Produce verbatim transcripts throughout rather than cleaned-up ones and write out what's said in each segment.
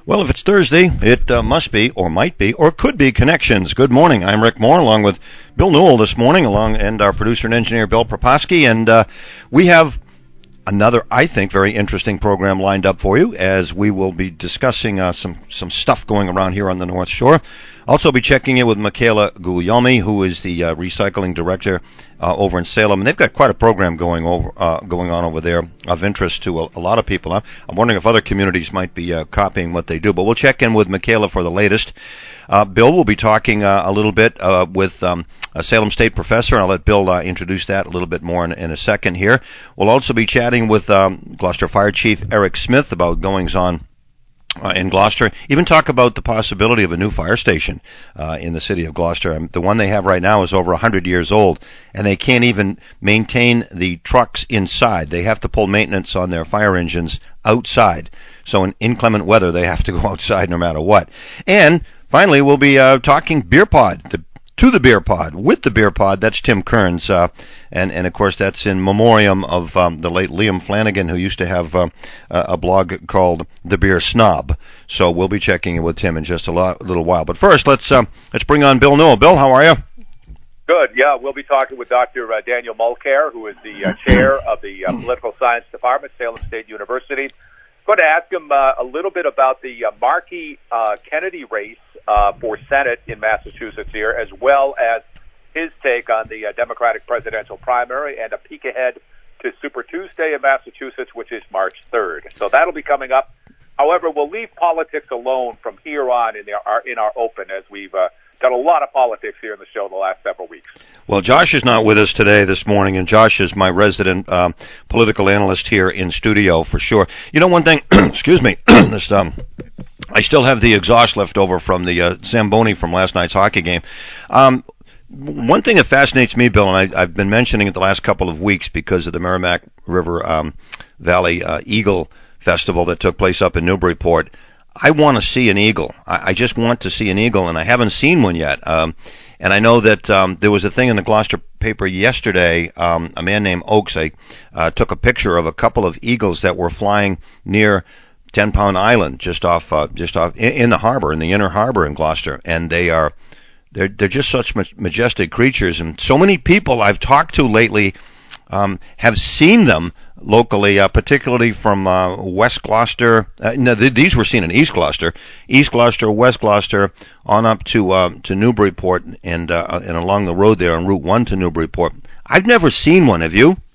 Well, if it's Thursday, it uh, must be, or might be, or could be Connections. Good morning. I'm Rick Moore, along with Bill Newell this morning, along and our producer and engineer Bill Proposki, and uh, we have another, I think, very interesting program lined up for you, as we will be discussing uh, some some stuff going around here on the North Shore. Also be checking in with Michaela Guglielmi, who is the uh, recycling director uh, over in Salem, and they've got quite a program going over uh, going on over there of interest to a, a lot of people. I'm, I'm wondering if other communities might be uh, copying what they do, but we'll check in with Michaela for the latest. Uh, Bill will be talking uh, a little bit uh, with um, a Salem State professor, and I'll let Bill uh, introduce that a little bit more in, in a second here. We'll also be chatting with um, Gloucester Fire Chief Eric Smith about goings-on Uh, in Gloucester, even talk about the possibility of a new fire station uh, in the city of Gloucester. Um, the one they have right now is over one hundred years old, and they can't even maintain the trucks inside. They have to pull maintenance on their fire engines outside. So in inclement weather, they have to go outside no matter what. And finally, we'll be uh, talking Beer Pod, the to the Beer Pod, with the Beer Pod. That's Tim Kearns, uh, and, and of course that's in memoriam of um, the late Liam Flanagan, who used to have uh, a blog called The Beer Snob. So we'll be checking in with Tim in just a lot, little while. But first, let's um, let's bring on Bill Newell. Bill, how are you? Good. Yeah, we'll be talking with Doctor Uh, Daniel Mulcair, who is the uh, chair of the uh, Political Science Department, Salem State University. Going to ask him uh, a little bit about the uh, Markey uh, Kennedy race uh, for Senate in Massachusetts here, as well as his take on the uh, Democratic presidential primary and a peek ahead to Super Tuesday in Massachusetts, which is March third. So that'll be coming up. However, we'll leave politics alone from here on in our in our open, as we've uh, done a lot of politics here in the show the last several weeks. Well, Josh is not with us today this morning, and Josh is my resident um, political analyst here in studio for sure. You know, one thing, excuse me, this, um, I still have the exhaust left over from the uh, Zamboni from last night's hockey game. Um, one thing that fascinates me, Bill, and I, I've been mentioning it the last couple of weeks because of the Merrimack River um, Valley uh, Eagle Festival that took place up in Newburyport. I want to see an eagle. I, I just want to see an eagle, and I haven't seen one yet. Um, and I know that um, there was a thing in the Gloucester paper yesterday. Um, a man named Oakes I, uh, took a picture of a couple of eagles that were flying near Ten Pound Island, just off, uh, just off in, in the harbor, in the inner harbor in Gloucester, and they are they're they're just such majestic creatures. And so many people I've talked to lately um, have seen them locally, uh, particularly from uh, West Gloucester. Uh, no, th- these were seen in East Gloucester, East Gloucester, West Gloucester, on up to uh, to Newburyport, and uh, and along the road there on Route One to Newburyport. I've never seen one. Have you?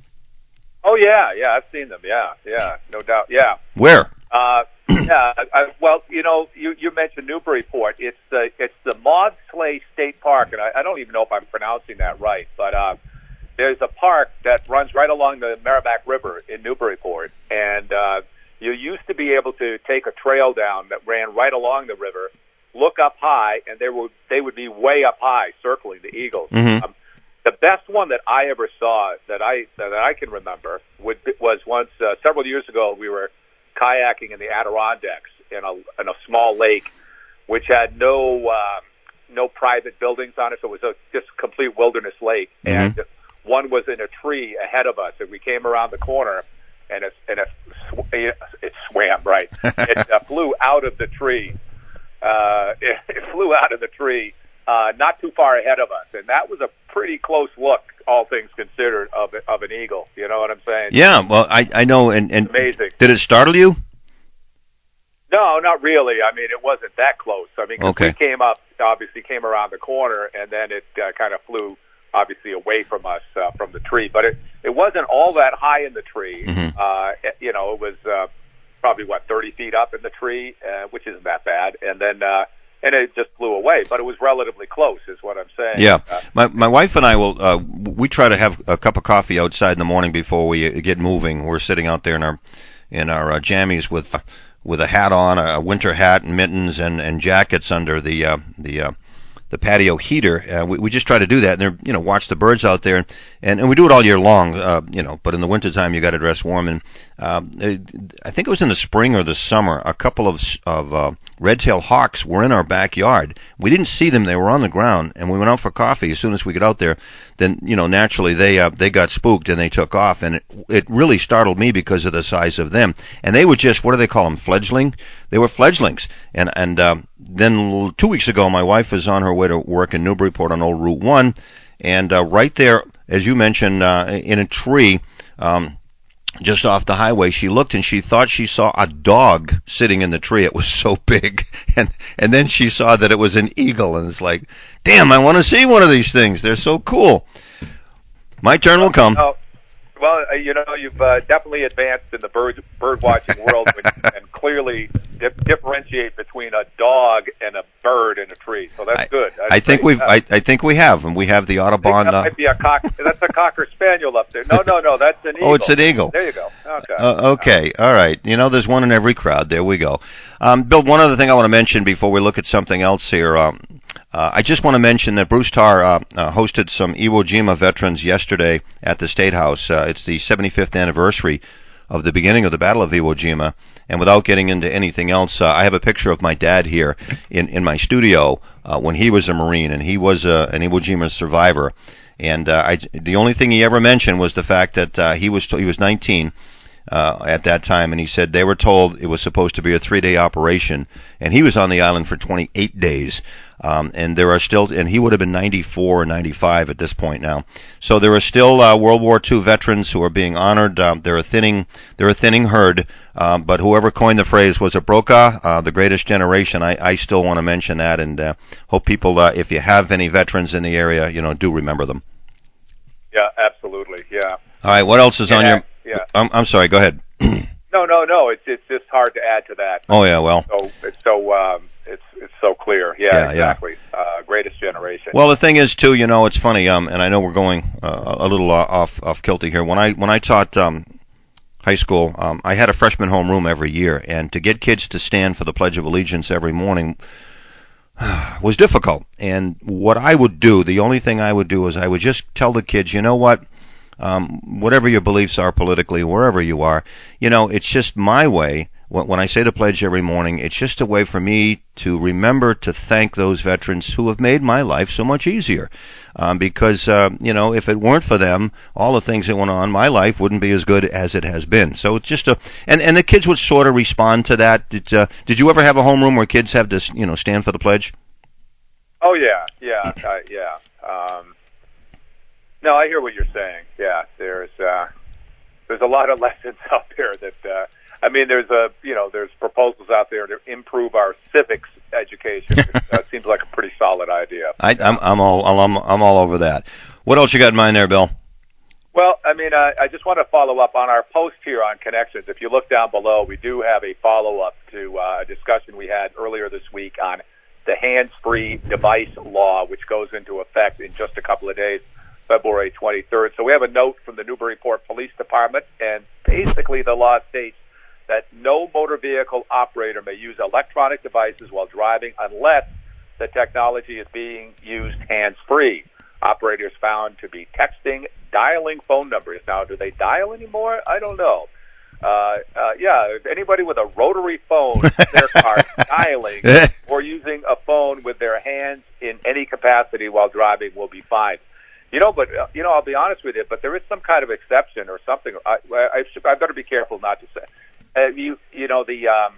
Oh yeah, yeah, I've seen them. Yeah, yeah, no doubt. Yeah. Where? Uh, yeah. I, well, you know, you, you mentioned Newburyport. It's the it's the Maudslay State Park, and I, I don't even know if I'm pronouncing that right, but. Uh, There's a park that runs right along the Merrimack River in Newburyport, and uh, you used to be able to take a trail down that ran right along the river, look up high, and they would they would be way up high, circling the eagles. Mm-hmm. Um, the best one that I ever saw that I that I can remember would, was once uh, several years ago. We were kayaking in the Adirondacks in a in a small lake, which had no uh, no private buildings on it, so it was a just complete wilderness lake, mm-hmm. and one was in a tree ahead of us, and we came around the corner, and it, and it, sw- it swam, right. It uh, flew out of the tree. Uh, it, it flew out of the tree uh, not too far ahead of us, and that was a pretty close look, all things considered, of of an eagle. You know what I'm saying? Yeah, well, I, I know, and, and amazing. Did it startle you? No, not really. I mean, it wasn't that close. I mean, 'cause okay. we came up, obviously came around the corner, and then it uh, kind of flew obviously away from us uh, from the tree, but it it wasn't all that high in the tree. Mm-hmm. Uh, it, you know, it was uh, probably what thirty feet up in the tree, uh, which isn't that bad. And then uh, and it just flew away, but it was relatively close, is what I'm saying. Yeah, uh, my my wife and I will uh, we try to have a cup of coffee outside in the morning before we get moving. We're sitting out there in our in our uh, jammies with with a hat on, a winter hat and mittens and and jackets under the uh, the. Uh, the patio heater. Uh, we, we just try to do that, and then, you know, watch the birds out there, and, and we do it all year long, uh, you know, but in the wintertime you got to dress warm. And um, it, I think it was in the spring or the summer, a couple of of uh, red-tailed hawks were in our backyard. We didn't see them; they were on the ground, and we went out for coffee. As soon as we got out there, then you know naturally they uh, they got spooked and they took off, and it, it really startled me because of the size of them. And they were just, what do they call them, fledgling? They were fledglings. And and um, then two weeks ago, my wife was on her way to work in Newburyport on Old Route One, and uh, right there, as you mentioned, uh, in a tree. Um, Just off the highway, she looked and she thought she saw a dog sitting in the tree. It was so big. And and then she saw that it was an eagle, and it's like, damn, I want to see one of these things. They're so cool. My turn will come. Oh, well, uh, you know, you've uh, definitely advanced in the bird bird watching world when you can clearly dif- differentiate between a dog and a bird in a tree. So that's I, good. That's I think great. we've. I, I think we have, and we have the Audubon. That Uh, might be a cock. That's a cocker spaniel up there. No, no, no. That's an eagle. oh, it's an eagle. There you go. Okay. Uh, okay. All right. You know, there's one in every crowd. There we go. Um, Bill, one other thing I want to mention before we look at something else here. Um, uh, I just want to mention that Bruce Tarr uh, uh, hosted some Iwo Jima veterans yesterday at the State House. Uh, it's the seventy-fifth anniversary of the beginning of the Battle of Iwo Jima. And without getting into anything else, uh, I have a picture of my dad here in, in my studio uh, when he was a Marine, and he was uh, an Iwo Jima survivor. And uh, I, the only thing he ever mentioned was the fact that uh, he was he was nineteen uh, at that time, and he said they were told it was supposed to be a three-day operation, and he was on the island for twenty-eight days. Um, and there are still, and he would have been ninety-four or ninety-five at this point now. So there are still uh, World War Two veterans who are being honored. Um, they're a thinning, they're a thinning herd. Um, but whoever coined the phrase, was it Brokaw, uh, the greatest generation? I, I still want to mention that, and uh, hope people, uh, if you have any veterans in the area, you know, do remember them. Yeah, absolutely. Yeah. All right. What else is yeah, on your? Yeah. I'm, I'm sorry. Go ahead. No, no, no. It's it's just hard to add to that. Oh yeah. Well. So it's so um, it's it's so clear. Yeah. Yeah, exactly. Yeah. Uh, greatest generation. Well, the thing is too, you know, it's funny. Um, and I know we're going uh, a little uh, off off kilter here. When I when I taught um high school, um, I had a freshman homeroom every year, and to get kids to stand for the Pledge of Allegiance every morning was difficult. And what I would do, the only thing I would do is I would just tell the kids, you know what, um, whatever your beliefs are politically, wherever you are, you know, it's just my way. When I say the pledge every morning, it's just a way for me to remember to thank those veterans who have made my life so much easier. Um, because, uh, you know, if it weren't for them, all the things that went on, my life wouldn't be as good as it has been. So it's just a, and, and the kids would sort of respond to that. Did, uh, did you ever have a homeroom where kids have to, you know, stand for the pledge? Oh, yeah, yeah, uh, yeah. Um, no, I hear what you're saying. Yeah, there's, uh, there's a lot of lessons out there that, uh, I mean, there's a, you know, there's proposals out there to improve our civics education. It uh, seems like a pretty solid idea. I, I'm, I'm all, I'm, I'm all over that. What else you got in mind there, Bill? Well, I mean, uh, I just want to follow up on our post here on Connections. If you look down below, we do have a follow-up to uh, a discussion we had earlier this week on the hands-free device law, which goes into effect in just a couple of days, February twenty-third. So we have a note from the Newburyport Police Department, and basically the law states that no motor vehicle operator may use electronic devices while driving unless the technology is being used hands-free. Operators found to be texting, dialing phone numbers. Now, do they dial anymore? I don't know. Uh, uh, yeah, if anybody with a rotary phone in their car dialing or using a phone with their hands in any capacity while driving will be fine. You know, but, uh, you know, I'll be honest with you, but there is some kind of exception or something. I, I, I better be careful not to say. Uh, you you know the um,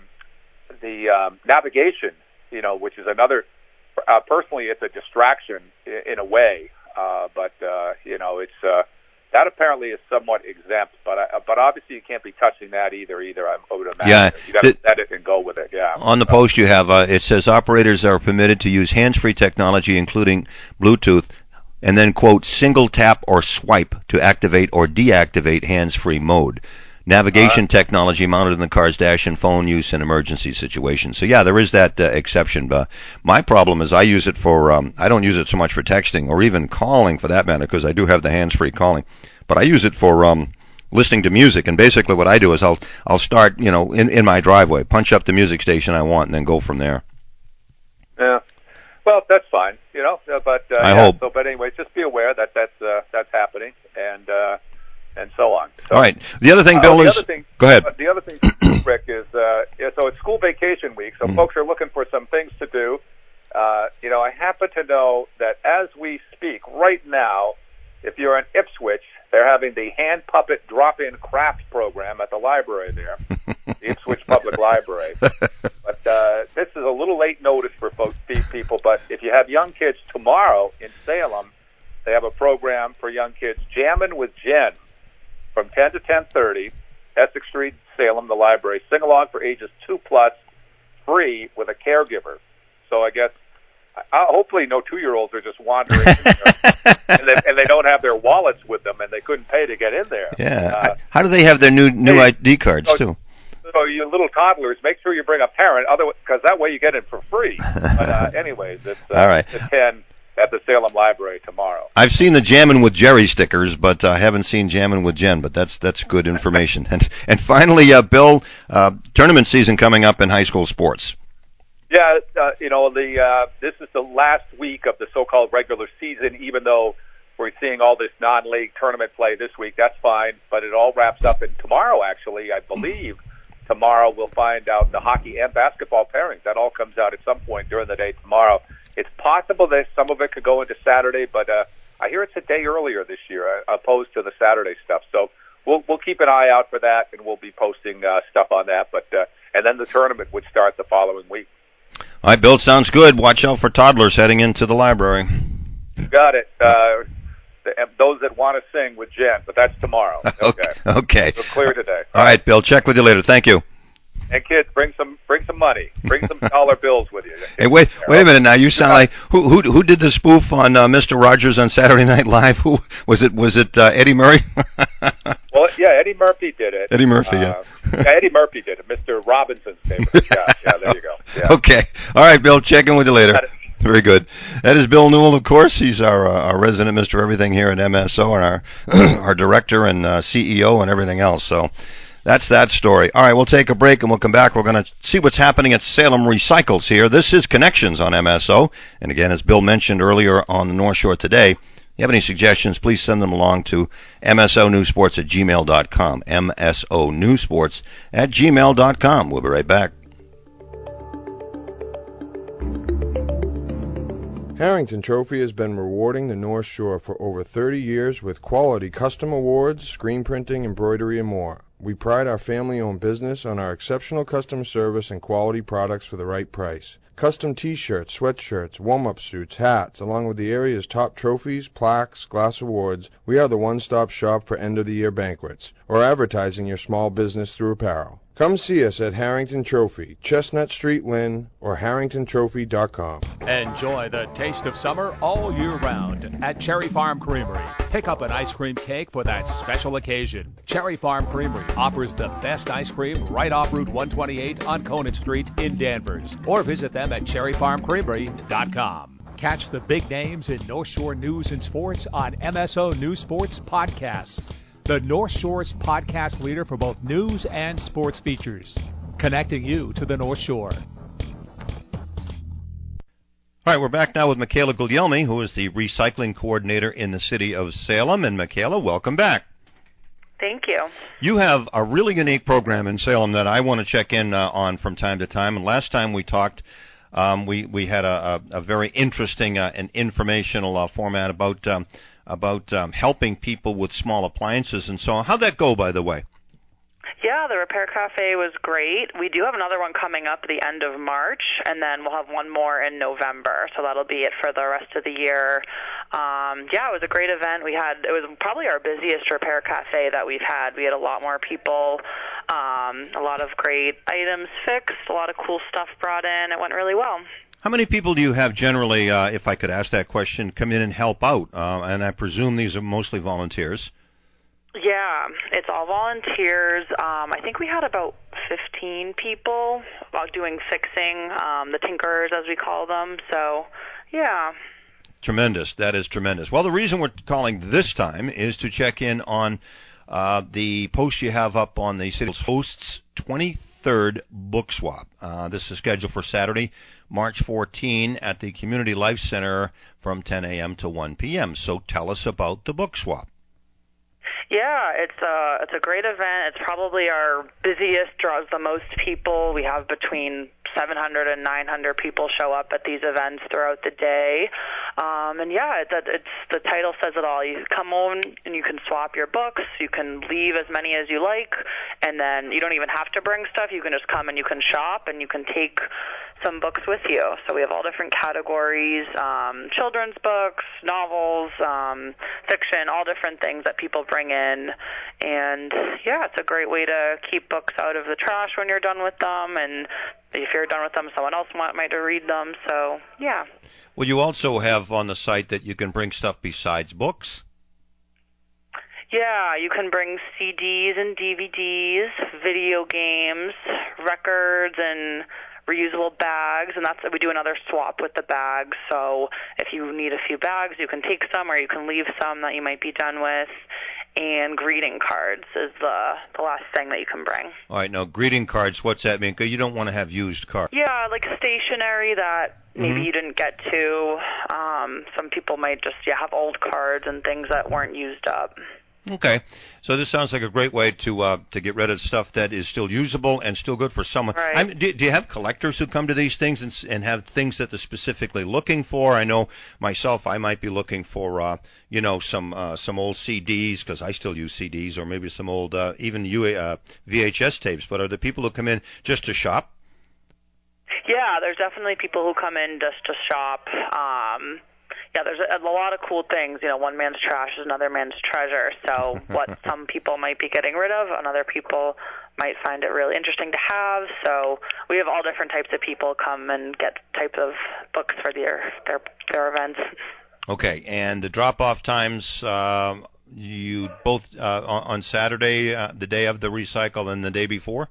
the um, navigation, you know, which is another. Uh, personally, it's a distraction in, in a way, uh, but uh, you know, it's uh, that apparently is somewhat exempt. But uh, but obviously, you can't be touching that either. Either I would imagine. Yeah, you got to set it and go with it. Yeah. On the post you have, uh, it says operators are permitted to use hands-free technology, including Bluetooth, and then quote single tap or swipe to activate or deactivate hands-free mode. Navigation uh, technology mounted in the car's dash and phone use in emergency situations. So yeah, there is that uh, exception. But my problem is I use it for, um, I don't use it so much for texting or even calling for that matter, because I do have the hands-free calling. But I use it for um, listening to music. And basically what I do is I'll I'll start, you know, in, in my driveway, punch up the music station I want, and then go from there. Yeah. Well, that's fine, you know. Uh, but uh, I yeah, hope. So, but anyway, just be aware that that's uh, that's happening, and. Uh, and so on. So, all right. The other thing, Bill, uh, the is... Other thing, go ahead. Uh, the other thing, Rick, is, uh, yeah, so it's school vacation week, so mm. folks are looking for some things to do. Uh, you know, I happen to know that as we speak right now, if you're in Ipswich, they're having the hand puppet drop-in craft program at the library there, the Ipswich Public Library. But uh, this is a little late notice for folks, people, but if you have young kids tomorrow in Salem, they have a program for young kids, Jammin' with Jen, from ten to ten thirty, Essex Street, Salem, the library. Sing along for ages two plus, free with a caregiver. So I guess Uh, hopefully no two-year-olds are just wandering in there, and, they, and they don't have their wallets with them, and they couldn't pay to get in there. Yeah. Uh, How do they have their new new hey, I D cards, so, too? So you little toddlers, make sure you bring a parent, because that way you get in for free. But uh, anyways, it's uh, All right. at ten at the Salem Library tomorrow. I've seen the Jammin' with Jerry stickers, but I uh, haven't seen Jammin' with Jen, but that's that's good information. and and finally, uh, Bill, uh, tournament season coming up in high school sports. Yeah, uh, you know, the uh, this is the last week of the so-called regular season, even though we're seeing all this non-league tournament play this week. That's fine, but it all wraps up in tomorrow, actually. I believe tomorrow we'll find out the hockey and basketball pairings. That all comes out at some point during the day tomorrow. It's possible that some of it could go into Saturday, but uh, I hear it's a day earlier this year, uh, opposed to the Saturday stuff. So we'll we'll keep an eye out for that, and we'll be posting uh, stuff on that. But uh, and then the tournament would start the following week. All right, Bill, sounds good. Watch out for toddlers heading into the library. You got it. Uh, the, those that want to sing with Jen, but that's tomorrow. Okay. Okay. So clear today. All right, Bill, check with you later. Thank you. And kids, bring some bring some money. Bring some dollar bills with you. Hey, wait wait a minute now. You sound like who who who did the spoof on uh, Mister Rogers on Saturday Night Live? Who was it? Was it uh, Eddie Murray? Well, yeah, Eddie Murphy did it. Eddie Murphy, yeah. Uh, yeah, Eddie Murphy did it. Mister Robinson's favorite. Yeah, yeah, there you go. Yeah. Okay. All right, Bill, check in with you later. Very good. That is Bill Newell, of course. He's our uh, our resident Mister Everything here at M S O and our our director and uh, C E O and everything else. So that's that story. All right, we'll take a break and we'll come back. We're going to see what's happening at Salem Recycles here. This is Connections on M S O. And again, as Bill mentioned earlier on the North Shore today, if you have any suggestions, please send them along to M S O Newsports at gmail dot com. M S O Newsports at gmail dot com. We'll be right back. Harrington Trophy has been rewarding the North Shore for over thirty years with quality custom awards, screen printing, embroidery, and more. We pride our family-owned business on our exceptional customer service and quality products for the right price. Custom T-shirts, sweatshirts, warm-up suits, hats, along with the area's top trophies, plaques, glass awards, we are the one-stop shop for end-of-the-year banquets, or advertising your small business through apparel. Come see us at Harrington Trophy, Chestnut Street, Lynn, or harrington trophy dot com. Enjoy the taste of summer all year round at Cherry Farm Creamery. Pick up an ice cream cake for that special occasion. Cherry Farm Creamery offers the best ice cream right off Route one twenty-eight on Conant Street in Danvers. Or visit them at cherry farm creamery dot com. Catch the big names in North Shore news and sports on M S O News Sports Podcasts, the North Shore's podcast leader for both news and sports features, connecting you to the North Shore. All right, we're back now with Michaela Guglielmi, who is the recycling coordinator in the city of Salem. And Michaela, welcome back. Thank you. You have a really unique program in Salem that I want to check in uh, on from time to time. And last time we talked, um, we we had a, a, a very interesting uh, and informational uh, format about um, about um, helping people with small appliances and so on. How'd that go, by the way? Yeah, the Repair Cafe was great. We do have another one coming up at the end of March, and then we'll have one more in November. So that'll be it for the rest of the year. Um, yeah, it was a great event. We had it was probably our busiest Repair Cafe that we've had. We had a lot more people, um, a lot of great items fixed, a lot of cool stuff brought in. It went really well. How many people do you have generally, uh, if I could ask that question, come in and help out? Uh, and I presume these are mostly volunteers. Yeah, it's all volunteers. Um, I think we had about fifteen people about doing fixing, um, the tinkerers as we call them. So, yeah. Tremendous. That is tremendous. Well, the reason we're calling this time is to check in on uh, the post you have up on the City's Hosts twenty-third Book Swap. Uh, this is scheduled for Saturday, March fourteenth at the Community Life Center from ten a.m. to one p.m. So tell us about the Book Swap. Yeah, it's a, it's a great event. It's probably our busiest, draws the most people. We have between seven hundred and nine hundred people show up at these events throughout the day. Um, and yeah, it, that it's the title says it all. You come on and you can swap your books. You can leave as many as you like, and then you don't even have to bring stuff. You can just come and you can shop, and you can take some books with you. So we have all different categories: um, children's books, novels, um, fiction, all different things that people bring in. And yeah, it's a great way to keep books out of the trash when you're done with them, and if you're done with them, someone else might, might read them. So yeah. Well, you also have on the site that you can bring stuff besides books. Yeah, you can bring C Ds and D V Ds, video games, records, and reusable bags, and that's we do another swap with the bags. So if you need a few bags, you can take some, or you can leave some that you might be done with. And greeting cards is the the last thing that you can bring. All right, now greeting cards, what's that mean? Because you don't want to have used cards. Yeah, like stationery that maybe Mm-hmm. you didn't get to. Um, some people might just yeah have old cards and things that weren't used up. Okay, so this sounds like a great way to uh, to get rid of stuff that is still usable and still good for someone. Right. I'm, do, do you have collectors who come to these things and, and have things that they're specifically looking for? I know myself, I might be looking for uh, you know some uh, some old C Ds because I still use C Ds, or maybe some old uh, even U A, uh, V H S tapes. But are there people who come in just to shop? Yeah, there's definitely people who come in just to shop. Um, Yeah, there's a, a lot of cool things. You know, one man's trash is another man's treasure. So what some people might be getting rid of, and other people might find it really interesting to have. So we have all different types of people come and get types of books for their their, their events. Okay, and the drop-off times, um, you both uh, on, on Saturday, uh, the day of the recycle, and the day before?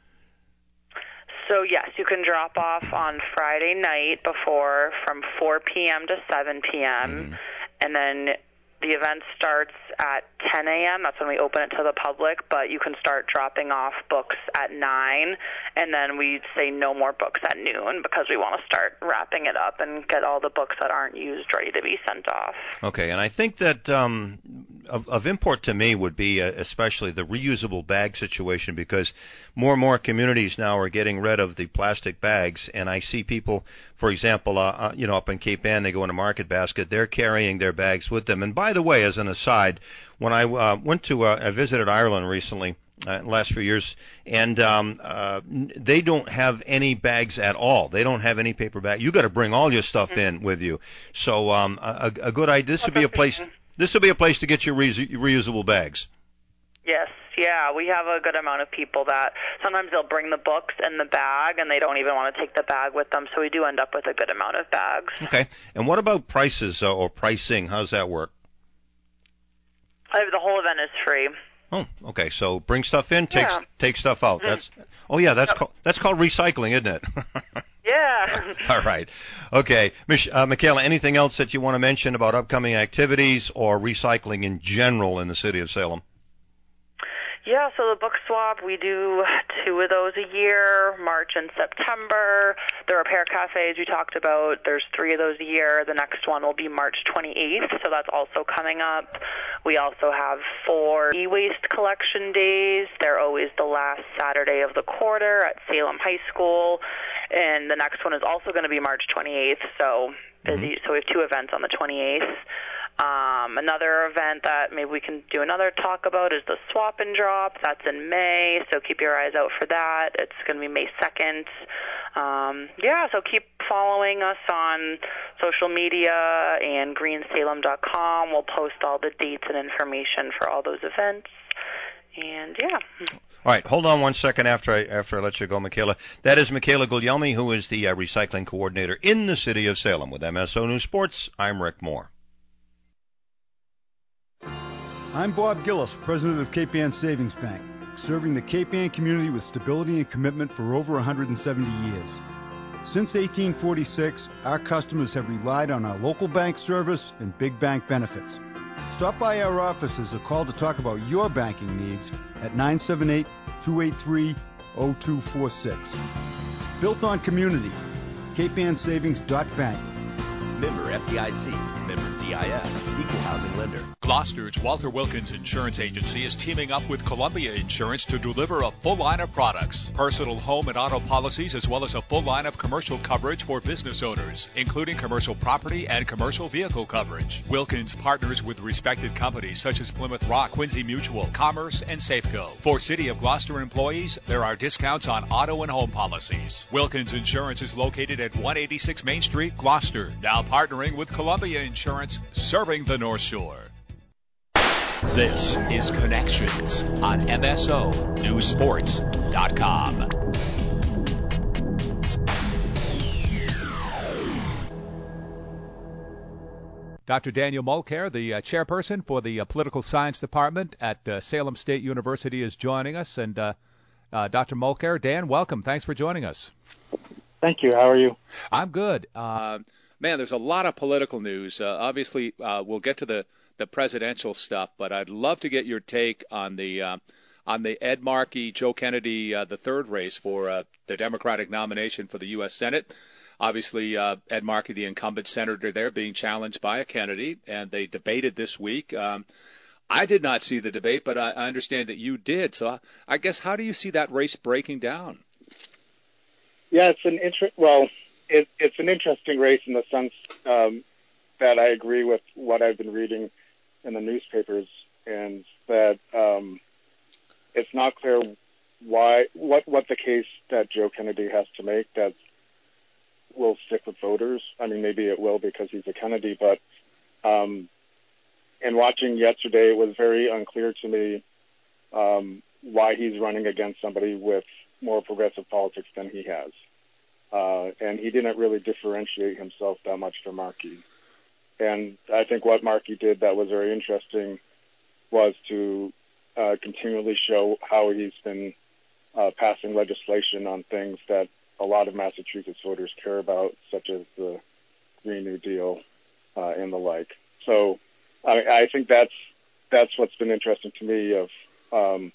So, yes, you can drop off on Friday night before from four p.m. to seven p.m., Mm-hmm. and then the event starts at ten a.m. That's when we open it to the public, but you can start dropping off books at nine, and then we say no more books at noon because we want to start wrapping it up and get all the books that aren't used ready to be sent off. Okay, and I think that um, of, of import to me would be uh, especially the reusable bag situation, because more and more communities now are getting rid of the plastic bags, and I see people, for example, uh, uh, you know, up in Cape Ann, they go in a market basket, they're carrying their bags with them. And by the way, as an aside, when I uh, went to, uh, I visited Ireland recently, uh, in the last few years, and um, uh, they don't have any bags at all. They don't have any paper bag. You got to bring all your stuff mm-hmm. in with you. So um, a, a good idea. This would be a place. This would be a place to get your reus- reusable bags. Yes, yeah, we have a good amount of people that sometimes they'll bring the books in the bag and they don't even want to take the bag with them, so we do end up with a good amount of bags. Okay, and what about prices uh, or pricing? How's that work? Uh, the whole event is free. Oh, okay. So bring stuff in, take yeah. take stuff out. Mm-hmm. That's oh yeah, that's yep. called that's called recycling, isn't it? Yeah. All right. Okay, Mich- uh, Michaela, anything else that you want to mention about upcoming activities or recycling in general in the city of Salem? Yeah, so the book swap, we do two of those a year, March and September. The repair cafes we talked about, there's three of those a year. The next one will be March twenty-eighth, so that's also coming up. We also have four e-waste collection days. They're always the last Saturday of the quarter at Salem High School. And the next one is also going to be March twenty-eighth, so busy. Mm-hmm. So we have two events on the twenty-eighth. Um, another event that maybe we can do another talk about is the Swap and Drop. That's in May, so keep your eyes out for that. It's going to be May second. Um, yeah, so keep following us on social media and green salem dot com. We'll post all the dates and information for all those events. And, yeah. All right, hold on one second after I after I let you go, Michaela. That is Michaela Guglielmi, who is the uh, recycling coordinator in the city of Salem. With M S O News Sports, I'm Rick Moore. I'm Bob Gillis, president of Cape Ann Savings Bank, serving the Cape Ann community with stability and commitment for over one hundred seventy years. Since eighteen forty-six, our customers have relied on our local bank service and big bank benefits. Stop by our offices or call to talk about your banking needs at nine seven eight, two eight three, zero two four six. Built on community, Cape Ann Savings dot Bank. Member F D I C, member D D I F, Equal Housing Lender. Gloucester's Walter Wilkins Insurance Agency is teaming up with Columbia Insurance to deliver a full line of products, personal home and auto policies, as well as a full line of commercial coverage for business owners, including commercial property and commercial vehicle coverage. Wilkins partners with respected companies such as Plymouth Rock, Quincy Mutual, Commerce, and Safeco. For City of Gloucester employees, there are discounts on auto and home policies. Wilkins Insurance is located at one eighty-six Main Street, Gloucester, now partnering with Columbia Insurance, serving the North Shore. This is Connections on M S O News Sports dot com. Doctor Daniel Mulcair, the uh, chairperson for the uh, Political Science Department at uh, Salem State University, is joining us. And uh, uh, Doctor Mulcair, Dan, welcome. Thanks for joining us. Thank you. How are you? I'm good. Uh, man, there's a lot of political news. Uh, obviously, uh, we'll get to the the presidential stuff, but I'd love to get your take on the uh, on the Ed Markey, Joe Kennedy, uh, the third race for uh, the Democratic nomination for the U S Senate. Obviously, uh, Ed Markey, the incumbent senator there, being challenged by a Kennedy, and they debated this week. Um, I did not see the debate, but I, I understand that you did. So I guess how do you see that race breaking down? Yeah, it's an inter- well, it, it's an interesting race in the sense um, that I agree with what I've been reading in the newspapers, and that um, it's not clear why what what the case that Joe Kennedy has to make that will stick with voters. I mean, maybe it will because he's a Kennedy, but um, in watching yesterday, it was very unclear to me um, why he's running against somebody with more progressive politics than he has, uh, and he didn't really differentiate himself that much from Markey. And I think what Markey did that was very interesting was to uh, continually show how he's been uh, passing legislation on things that a lot of Massachusetts voters care about, such as the Green New Deal uh, and the like. So I, I think that's that's what's been interesting to me. Of um,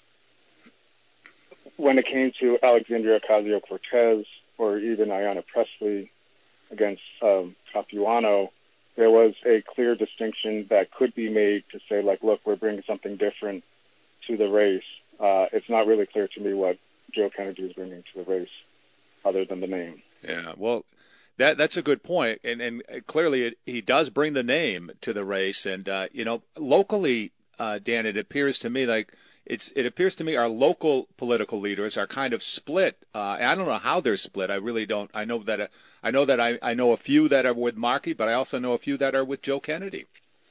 when it came to Alexandria Ocasio-Cortez or even Ayanna Pressley against um, Capuano, there was a clear distinction that could be made to say, like, look, we're bringing something different to the race. Uh, it's not really clear to me what Joe Kennedy is bringing to the race other than the name. Yeah, well, that that's a good point. And, and clearly it, he does bring the name to the race. And, uh, you know, locally, uh, Dan, it appears to me like it's it appears to me our local political leaders are kind of split. Uh, and I don't know how they're split. I really don't. I know that uh, I know that I, I know a few that are with Markey, but I also know a few that are with Joe Kennedy.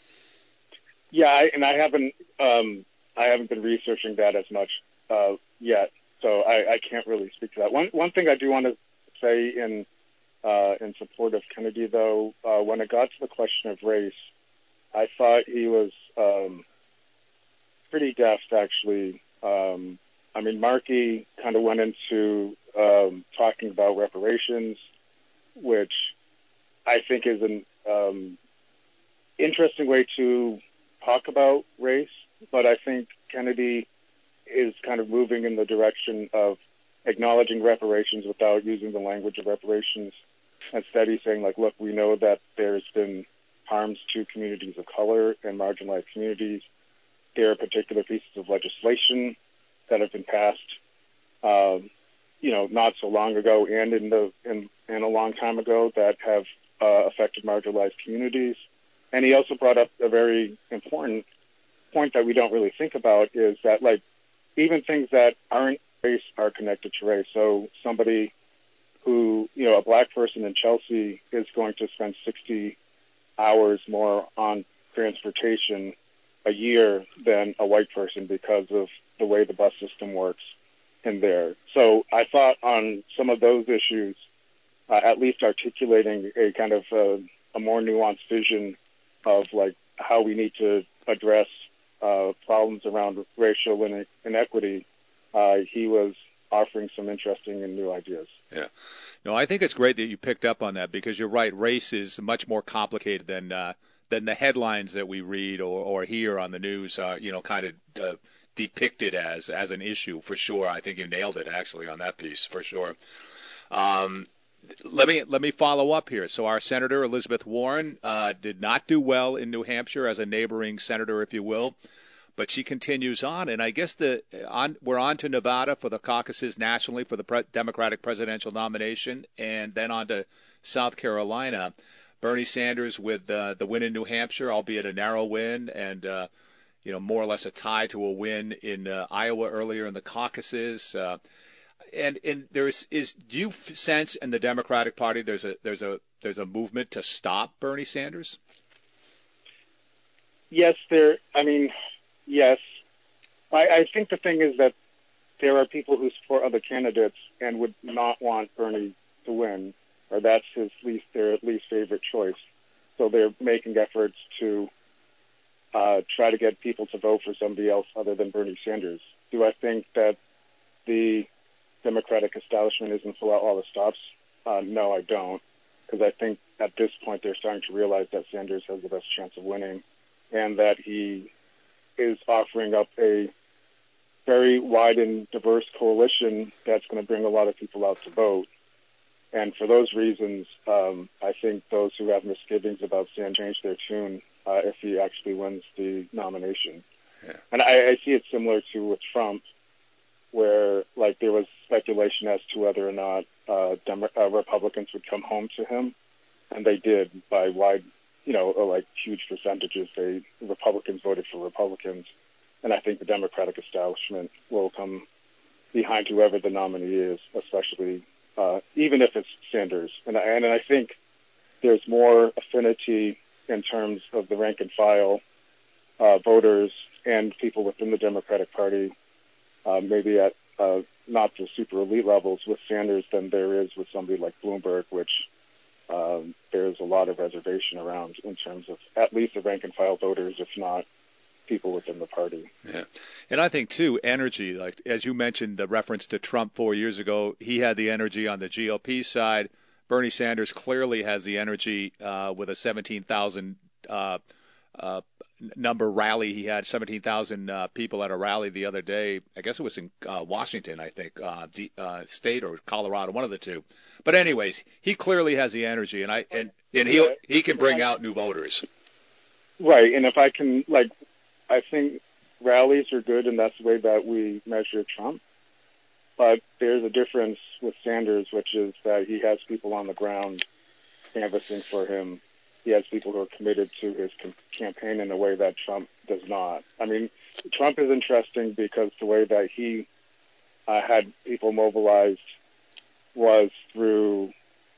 Yeah, I, and I haven't um, I haven't been researching that as much uh, yet, so I, I can't really speak to that. One one thing I do want to say in uh, in support of Kennedy, though, uh, when it got to the question of race, I thought he was um, pretty deft, actually. Um, I mean, Markey kind of went into um, talking about reparations, which I think is an um, interesting way to talk about race, but I think Kennedy is kind of moving in the direction of acknowledging reparations without using the language of reparations. Instead, he's saying, like, look, we know that there's been harms to communities of color and marginalized communities. There are particular pieces of legislation that have been passed, um, you know, not so long ago and in the in, in a long time ago that have uh, affected marginalized communities. And he also brought up a very important point that we don't really think about is that, like, even things that aren't race are connected to race. So somebody who, you know, a black person in Chelsea is going to spend sixty hours more on transportation a year than a white person because of the way the bus system works in there. So I thought on some of those issues, uh, at least articulating a kind of uh, a more nuanced vision of, like, how we need to address uh, problems around racial ine- inequity, uh, he was offering some interesting and new ideas. Yeah. No, I think it's great that you picked up on that because you're right. Race is much more complicated than uh, than the headlines that we read or, or hear on the news. Uh, you know, kind of uh, depicted as as an issue for sure. I think you nailed it actually on that piece for sure. Um, let me let me follow up here. So our Senator Elizabeth Warren uh, did not do well in New Hampshire as a neighboring senator, if you will, but she continues on. And I guess the on, we're on to Nevada for the caucuses nationally for the pre- Democratic presidential nomination, and then on to South Carolina. Bernie Sanders with uh, the win in New Hampshire, albeit a narrow win, and uh, you know more or less a tie to a win in uh, Iowa earlier in the caucuses. Uh, And and there is is do you sense in the Democratic Party there's a there's a there's a movement to stop Bernie Sanders? Yes, there. I mean, yes. I, I think the thing is that there are people who support other candidates and would not want Bernie to win, or that's his least their least favorite choice. So they're making efforts to uh, try to get people to vote for somebody else other than Bernie Sanders. Do I think that the Democratic establishment isn't full out all the stops? Uh, no, I don't, because I think at this point they're starting to realize that Sanders has the best chance of winning, and that he is offering up a very wide and diverse coalition that's going to bring a lot of people out to vote. And for those reasons, um, I think those who have misgivings about Sanders change their tune uh, if he actually wins the nomination. Yeah. And I, I see it similar to with Trump, where like there was speculation as to whether or not uh, Demo- uh, Republicans would come home to him, and they did by wide, you know, uh, like huge percentages. They Republicans voted for Republicans, and I think the Democratic establishment will come behind whoever the nominee is, especially uh, even if it's Sanders. And I, and I think there's more affinity in terms of the rank and file uh, voters and people within the Democratic Party. Uh, maybe at uh, not the super elite levels with Sanders than there is with somebody like Bloomberg, which um, there's a lot of reservation around in terms of at least the rank and file voters, if not people within the party. Yeah. And I think, too, energy, like as you mentioned, the reference to Trump four years ago, he had the energy on the G O P side. Bernie Sanders clearly has the energy uh, with a seventeen thousand uh, uh, number rally. He had seventeen thousand uh, people at a rally the other day. I guess it was in uh, Washington, I think, uh, D, uh, state or Colorado, one of the two. But anyways, he clearly has the energy, and I and, and he he can bring out new voters. Right, and if I can, like, I think rallies are good, and that's the way that we measure Trump. But there's a difference with Sanders, which is that he has people on the ground canvassing for him. He has people who are committed to his com- campaign in a way that Trump does not. I mean, Trump is interesting because the way that he uh, had people mobilized was through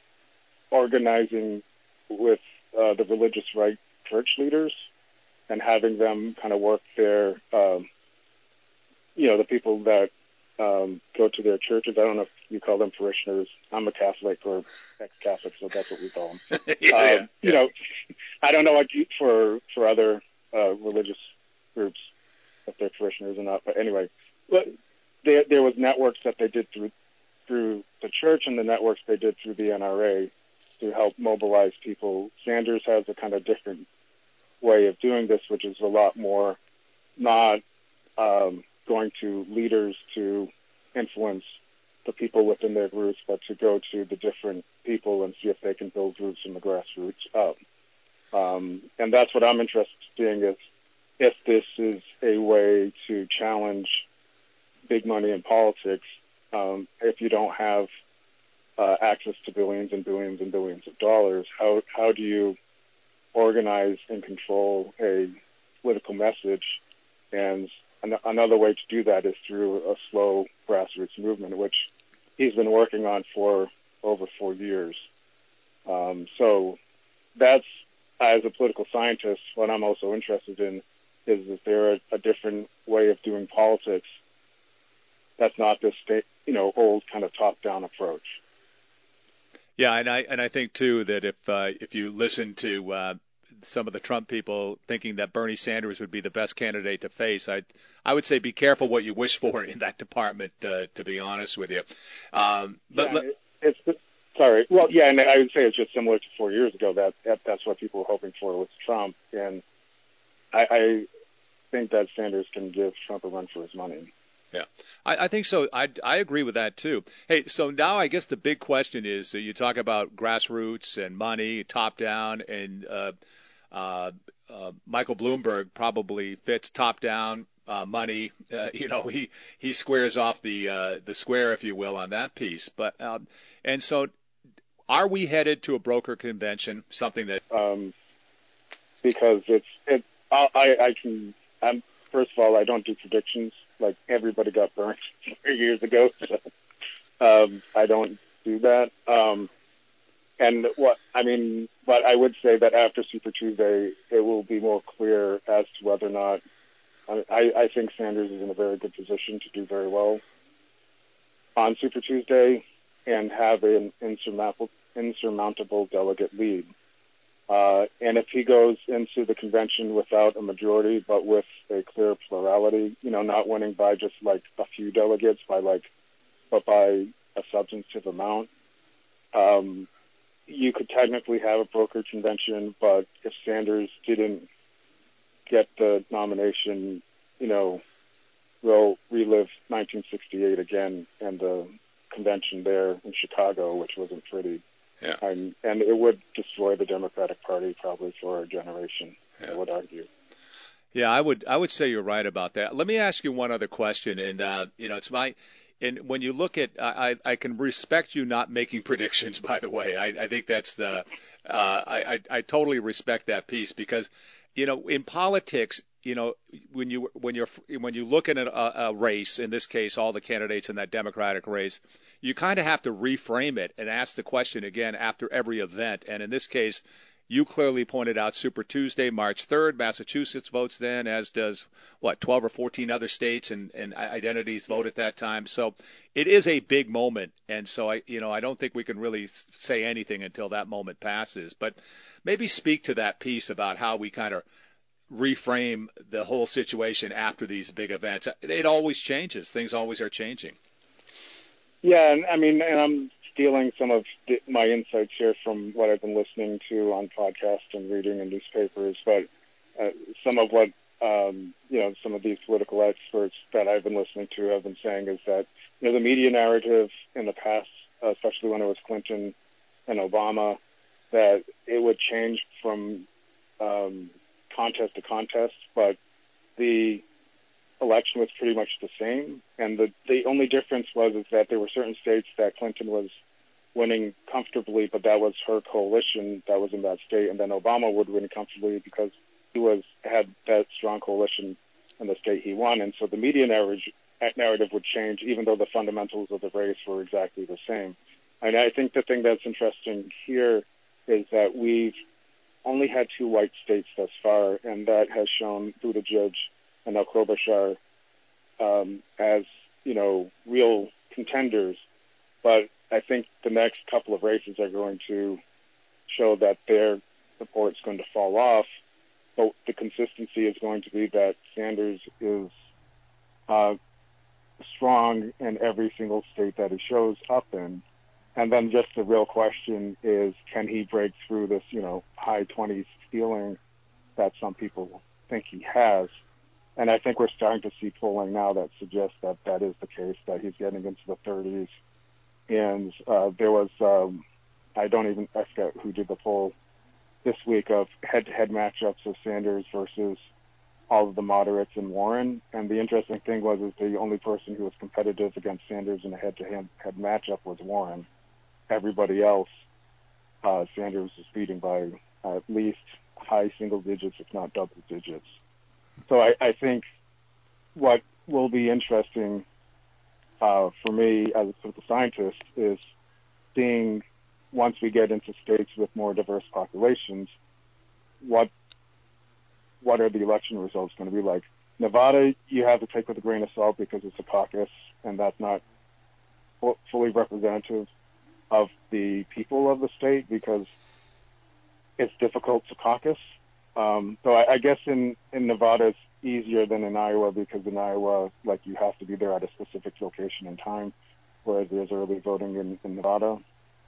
organizing with uh, the religious right church leaders and having them kind of work their, um, you know, the people that um, go to their churches. I don't know if you call them parishioners. I'm a Catholic or ex-Catholic, so that's what we call them. yeah, um, yeah, you yeah. know, I don't know what you, for for other uh, religious groups, if they're parishioners or not. But anyway, but there, there was networks that they did through through the church and the networks they did through the N R A to help mobilize people. Sanders has a kind of different way of doing this, which is a lot more not um, going to leaders to influence the people within their groups, but to go to the different people and see if they can build groups from the grassroots up. Um, and that's what I'm interested in, is if this is a way to challenge big money in politics, um, if you don't have uh, access to billions and billions and billions of dollars, how how do you organize and control a political message? And an- another way to do that is through a slow grassroots movement, which he's been working on for over four years. Um, so that's, as a political scientist, what I'm also interested in is, is there a, a different way of doing politics that's not this, state, you know, old kind of top-down approach. Yeah, and I and I think too that if uh, if you listen to uh, some of the Trump people thinking that Bernie Sanders would be the best candidate to face, I I would say be careful what you wish for in that department. Uh, to be honest with you, um, but, yeah, it's, it's sorry. Well, yeah, and I would say it's just similar to four years ago. That, that that's what people were hoping for with Trump, and I, I think that Sanders can give Trump a run for his money. Yeah, I, I think so. I, I agree with that too. Hey, so now I guess the big question is, so you talk about grassroots and money, top down, and uh, uh, uh, Michael Bloomberg probably fits top down uh, money. Uh, you know, he he squares off the uh, the square, if you will, on that piece. But um, and so, are we headed to a broker convention? Something that um, because it's it. I I I can. I'm first of all, I don't do predictions. Like everybody got burnt three years ago. So, um, I don't do that. Um, and what I mean, but I would say that after Super Tuesday, it will be more clear as to whether or not. I, I think Sanders is in a very good position to do very well on Super Tuesday and have an insurmountable, insurmountable delegate lead. Uh, and if he goes into the convention without a majority, but with a clear plurality, you know, not winning by just like a few delegates, by like, but by a substantive amount, um, you could technically have a broker convention. But if Sanders didn't get the nomination, you know, we'll relive nineteen sixty-eight again and the convention there in Chicago, which wasn't pretty. Yeah. And, and it would destroy the Democratic Party probably for a generation, yeah. I would argue. Yeah, I would I would say you're right about that. Let me ask you one other question, and uh, you know, it's my and when you look at, I I can respect you not making predictions. By the way, I I think that's the uh, I, I I totally respect that piece because, you know, in politics, you know, when you when you're when you look at a, a race, in this case, all the candidates in that Democratic race, you kind of have to reframe it and ask the question again after every event. And in this case, you clearly pointed out Super Tuesday, March third, Massachusetts votes then, as does, what, twelve or fourteen other states and, and identities vote at that time. So it is a big moment. And so, I, you know, I don't think we can really say anything until that moment passes. But maybe speak to that piece about how we kind of reframe the whole situation after these big events. It always changes. Things always are changing. Yeah, and I mean, and I'm stealing some of the, my insights here from what I've been listening to on podcasts and reading in newspapers, but uh, some of what, um, you know, some of these political experts that I've been listening to have been saying is that, you know, the media narrative in the past, uh, especially when it was Clinton and Obama, that it would change from um, contest to contest, but the election was pretty much the same. And the, the only difference was is that there were certain states that Clinton was winning comfortably, but that was her coalition that was in that state. And then Obama would win comfortably because he was had that strong coalition in the state he won. And so the media narrative, narrative would change, even though the fundamentals of the race were exactly the same. And I think the thing that's interesting here is that we've only had two white states thus far, and that has shown Buttigieg and now Klobuchar um, as, you know, real contenders. But I think the next couple of races are going to show that their support is going to fall off. But the consistency is going to be that Sanders is uh, strong in every single state that he shows up in. And then just the real question is, can he break through this, you know, high twenties ceiling that some people think he has? And I think we're starting to see polling now that suggests that that is the case, that he's getting into the thirties. And uh, there was, um, I don't even, I forget who did the poll this week of head-to-head matchups of Sanders versus all of the moderates in Warren. And the interesting thing was is the only person who was competitive against Sanders in a head-to-head matchup was Warren. Everybody else, uh, Sanders was beating by uh, at least high single digits, if not double digits. So I, I think what will be interesting uh, for me as a political scientist is seeing, once we get into states with more diverse populations, what what are the election results going to be like? Nevada, you have to take with a grain of salt because it's a caucus, and that's not fully representative of the people of the state because it's difficult to caucus. Um, so I, I guess in, in Nevada it's easier than in Iowa because in Iowa, like, you have to be there at a specific location and time, whereas there's early voting in, in Nevada.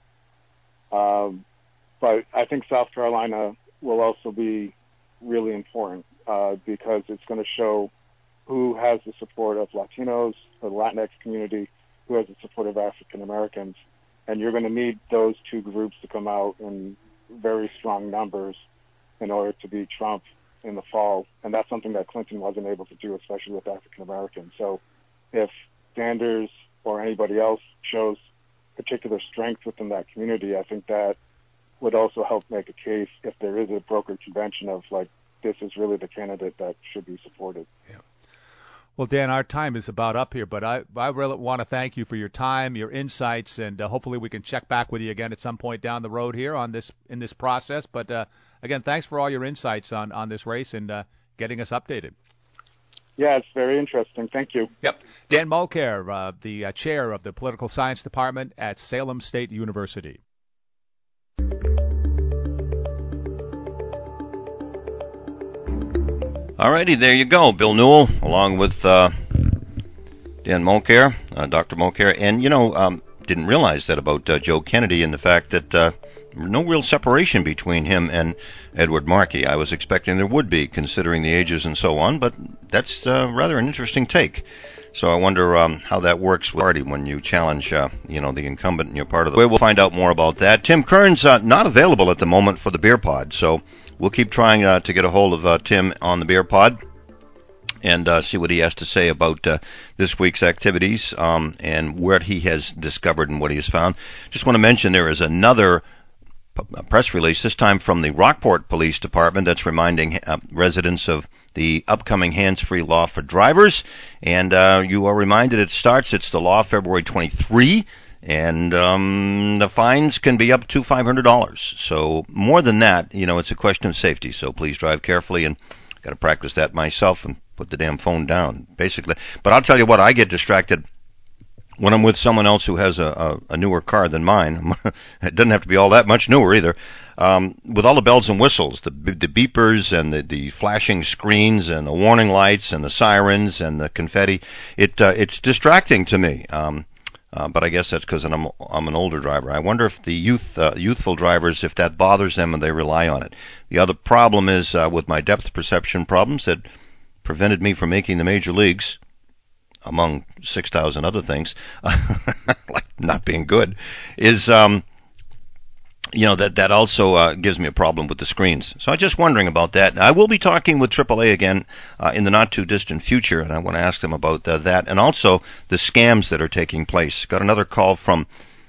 Um, but I think South Carolina will also be really important uh, because it's going to show who has the support of Latinos or the Latinx community, who has the support of African Americans. And you're going to need those two groups to come out in very strong numbers in order to beat Trump in the fall. And that's something that Clinton wasn't able to do, especially with African Americans. So if Sanders or anybody else shows particular strength within that community, I think that would also help make a case if there is a brokered convention of, like, this is really the candidate that should be supported. Yeah. Well, Dan, our time is about up here, but I, I really want to thank you for your time, your insights, and uh, hopefully we can check back with you again at some point down the road here on this in this process. But uh, again, thanks for all your insights on, on this race and uh, getting us updated. Yeah, it's very interesting. Thank you. Yep. Dan Mulcair, uh, the uh, chair of the Political Science Department at Salem State University. All righty, there you go. Bill Newell, along with uh, Dan Mulcair, uh, Doctor Mulcair. And, you know, um, didn't realize that about uh, Joe Kennedy and the fact that uh, no real separation between him and Edward Markey. I was expecting there would be, considering the ages and so on, but that's uh, rather an interesting take. So I wonder um, how that works with the party when you challenge, uh, you know, the incumbent and you're part of the way. We'll find out more about that. Tim Kern's uh, not available at the moment for the Beer Pod, so we'll keep trying uh, to get a hold of uh, Tim on the Beer Pod and uh, see what he has to say about uh, this week's activities um, and what he has discovered and what he has found. Just want to mention there is another p- press release, this time from the Rockport Police Department, that's reminding uh, residents of the upcoming hands-free law for drivers. And uh, you are reminded it starts, it's the law February twenty-third, and um, the fines can be up to five hundred dollars. So more than that, you know, it's a question of safety. So please drive carefully, and got to practice that myself and put the damn phone down, basically. But I'll tell you what, I get distracted when I'm with someone else who has a, a, a newer car than mine. It doesn't have to be all that much newer either. Um, with all the bells and whistles, the, the beepers and the, the flashing screens and the warning lights and the sirens and the confetti, it uh, it's distracting to me. Um, uh, but I guess that's because I'm I'm an older driver. I wonder if the youth uh, youthful drivers, if that bothers them and they rely on it. The other problem is uh, with my depth perception problems that prevented me from making the major leagues, among six thousand other things, like not being good, is um. You know, that, that also uh, gives me a problem with the screens. So I'm just wondering about that. I will be talking with triple A again uh, in the not-too-distant future, and I want to ask them about uh, that and also the scams that are taking place. Got another call from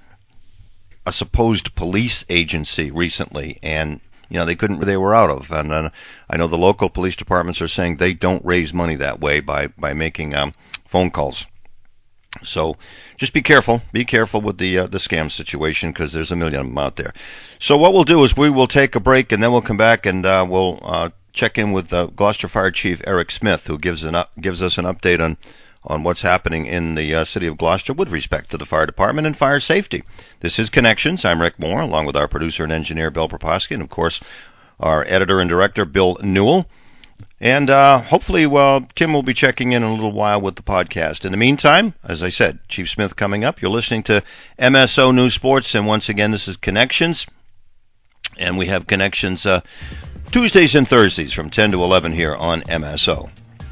a supposed police agency recently, and, you know, they couldn't, they were out of. And uh, I know the local police departments are saying they don't raise money that way by, by making um, phone calls. So just be careful. Be careful with the uh, the scam situation, because there's a million of them out there. So what we'll do is we will take a break, and then we'll come back and uh, we'll uh, check in with uh, Gloucester Fire Chief Eric Smith, who gives an up, gives us an update on on what's happening in the uh, city of Gloucester with respect to the fire department and fire safety. This is Connections. I'm Rick Moore, along with our producer and engineer Bill Proposky, and of course our editor and director Bill Newell. And uh, hopefully, well, Tim will be checking in in a little while with the podcast. In the meantime, as I said, Chief Smith coming up. You're listening to M S O News Sports, and once again, this is Connections. And we have Connections uh, Tuesdays and Thursdays from ten to eleven here on M S O.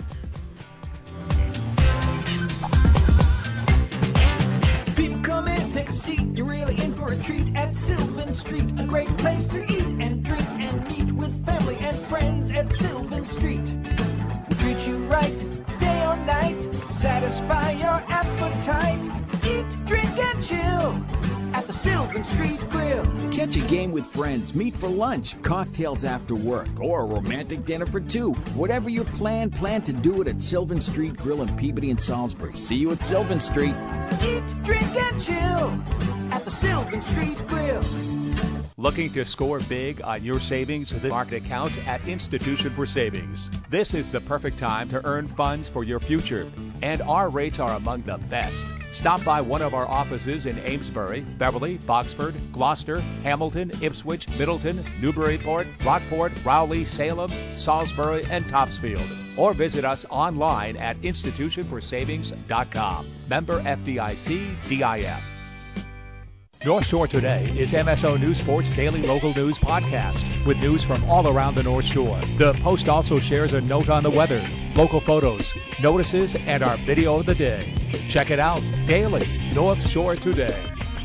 People come in, take a seat. You're really in for a treat at Sylvan Street. A great place to eat and drink and meet with family and friends at Sylvan Street. We'll treat you right, day or night, satisfy your appetite. Eat, drink, and chill at the Sylvan Street Grill. Catch a game with friends, meet for lunch, cocktails after work, or a romantic dinner for two. Whatever your plan, plan to do it at Sylvan Street Grill in Peabody and Salisbury. See you at Sylvan Street. Eat, drink, and chill at the Sylvan Street Grill. Looking to score big on your savings with a market account at Institution for Savings. This is the perfect time to earn funds for your future, and our rates are among the best. Stop by one of our offices in Amesbury, Beverly, Boxford, Gloucester, Hamilton, Ipswich, Middleton, Newburyport, Rockport, Rowley, Salem, Salisbury, and Topsfield. Or visit us online at institution for savings dot com. Member F D I C, D I F. North Shore Today is M S O News Sports daily local news podcast with news from all around the North Shore. The Post also shares a note on the weather, local photos, notices, and our video of the day. Check it out daily, North Shore Today.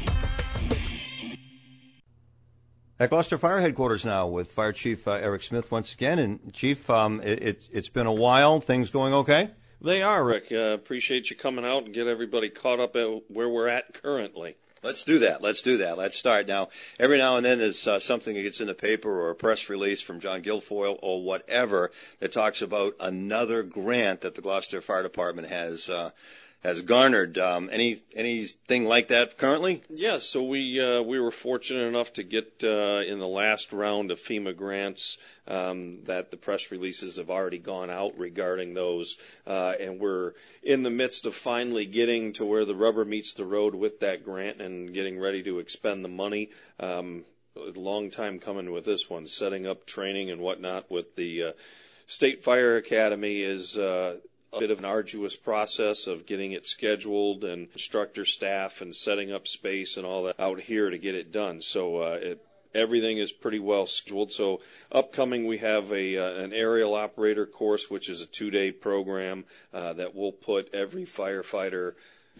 At Gloucester Fire Headquarters now with Fire Chief uh, Eric Smith once again. And, Chief, um, it, it's, it's been a while. Things going okay? They are, Rick. Uh, appreciate you coming out and get everybody caught up at where we're at currently. Let's do that. Let's do that. Let's start. Now, every now and then there's uh, something that gets in the paper or a press release from John Guilfoyle or whatever that talks about another grant that the Gloucester Fire Department has uh, has garnered. Um, any anything like that currently? Yes. So we uh, we were fortunate enough to get uh, in the last round of FEMA grants um, that the press releases have already gone out regarding those, uh, and we're in the midst of finally getting to where the rubber meets the road with that grant and getting ready to expend the money. Um, a long time coming with this one, setting up training and whatnot with the uh, State Fire Academy is uh, a bit of an arduous process of getting it scheduled and instructor staff and setting up space and all that out here to get it done. So uh, it, everything is pretty well scheduled. So upcoming we have a uh, an aerial operator course, which is a two-day program uh, that will put every firefighter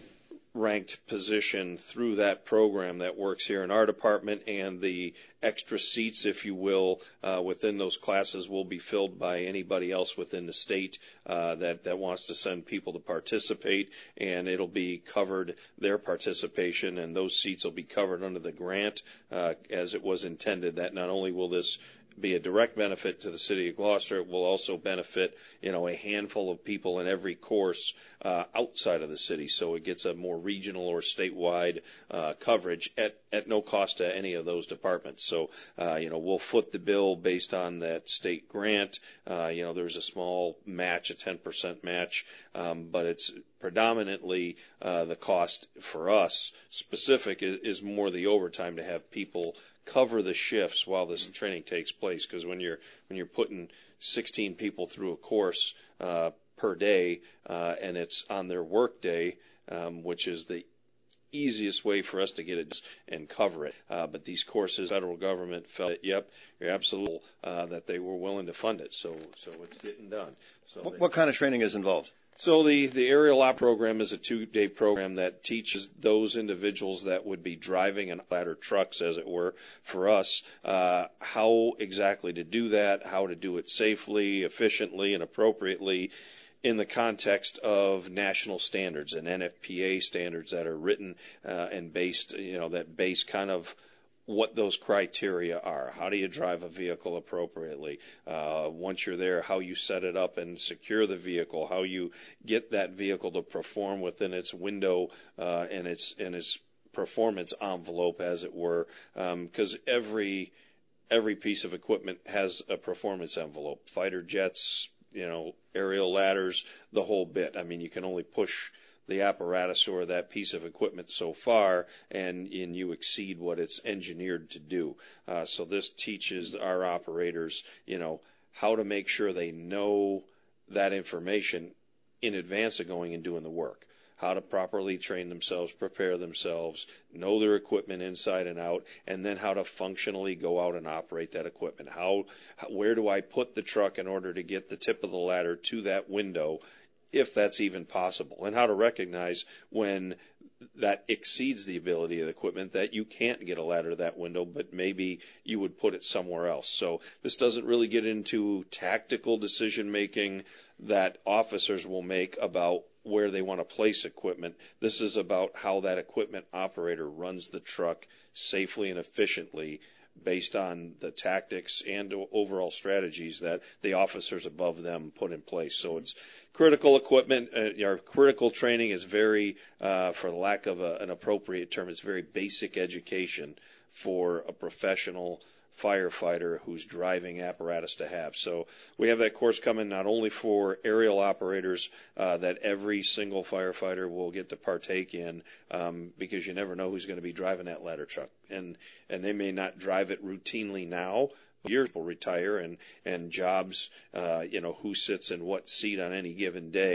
ranked position through that program that works here in our department, and the extra seats, if you will, uh, within those classes will be filled by anybody else within the state uh, that, that wants to send people to participate, and it'll be covered, their participation, and those seats will be covered under the grant uh, as it was intended. That not only will this be a direct benefit to the city of Gloucester, it will also benefit, you know, a handful of people in every course uh, outside of the city. So it gets a more regional or statewide uh, coverage at, at no cost to any of those departments. So, uh, you know, we'll foot the bill based on that state grant. Uh, you know, there's a small match, a ten percent match, um, but it's predominantly uh, the cost for us specific is, is more the overtime to have people cover the shifts while this training takes place, because when you're when you're putting sixteen people through a course uh, per day uh, and it's on their work day, um, which is the easiest way for us to get it and cover it. Uh, but these courses, federal government felt that, yep, you're absolutely uh, that they were willing to fund it, so so it's getting done. So what, they, what kind of training is involved? So the, the aerial op program is a two-day program that teaches those individuals that would be driving and ladder trucks, as it were, for us, uh, how exactly to do that, how to do it safely, efficiently, and appropriately in the context of national standards and N F P A standards that are written uh, and based, you know, that base kind of what those criteria are. How do you drive a vehicle appropriately? Uh, once you're there, how you set it up and secure the vehicle, how you get that vehicle to perform within its window uh, and its and its performance envelope, as it were, because um, every every piece of equipment has a performance envelope. Fighter jets, you know, aerial ladders, the whole bit. I mean, you can only push the apparatus or that piece of equipment so far, and, and you exceed what it's engineered to do. Uh, so this teaches our operators, you know, how to make sure they know that information in advance of going and doing the work. How to properly train themselves, prepare themselves, know their equipment inside and out, and then how to functionally go out and operate that equipment. How, where do I put the truck in order to get the tip of the ladder to that window, if that's even possible, and how to recognize when that exceeds the ability of the equipment that you can't get a ladder to that window, but maybe you would put it somewhere else. So this doesn't really get into tactical decision making that officers will make about where they want to place equipment. This is about how that equipment operator runs the truck safely and efficiently based on the tactics and overall strategies that the officers above them put in place. So it's critical equipment. Uh, our critical training is very, uh, for lack of a, an appropriate term, it's very basic education for a professional firefighter who's driving apparatus to have. So we have that course coming not only for aerial operators uh, that every single firefighter will get to partake in, um, because you never know who's going to be driving that ladder truck, and and they may not drive it routinely now. Years will retire, and and jobs, uh, you know, who sits in what seat on any given day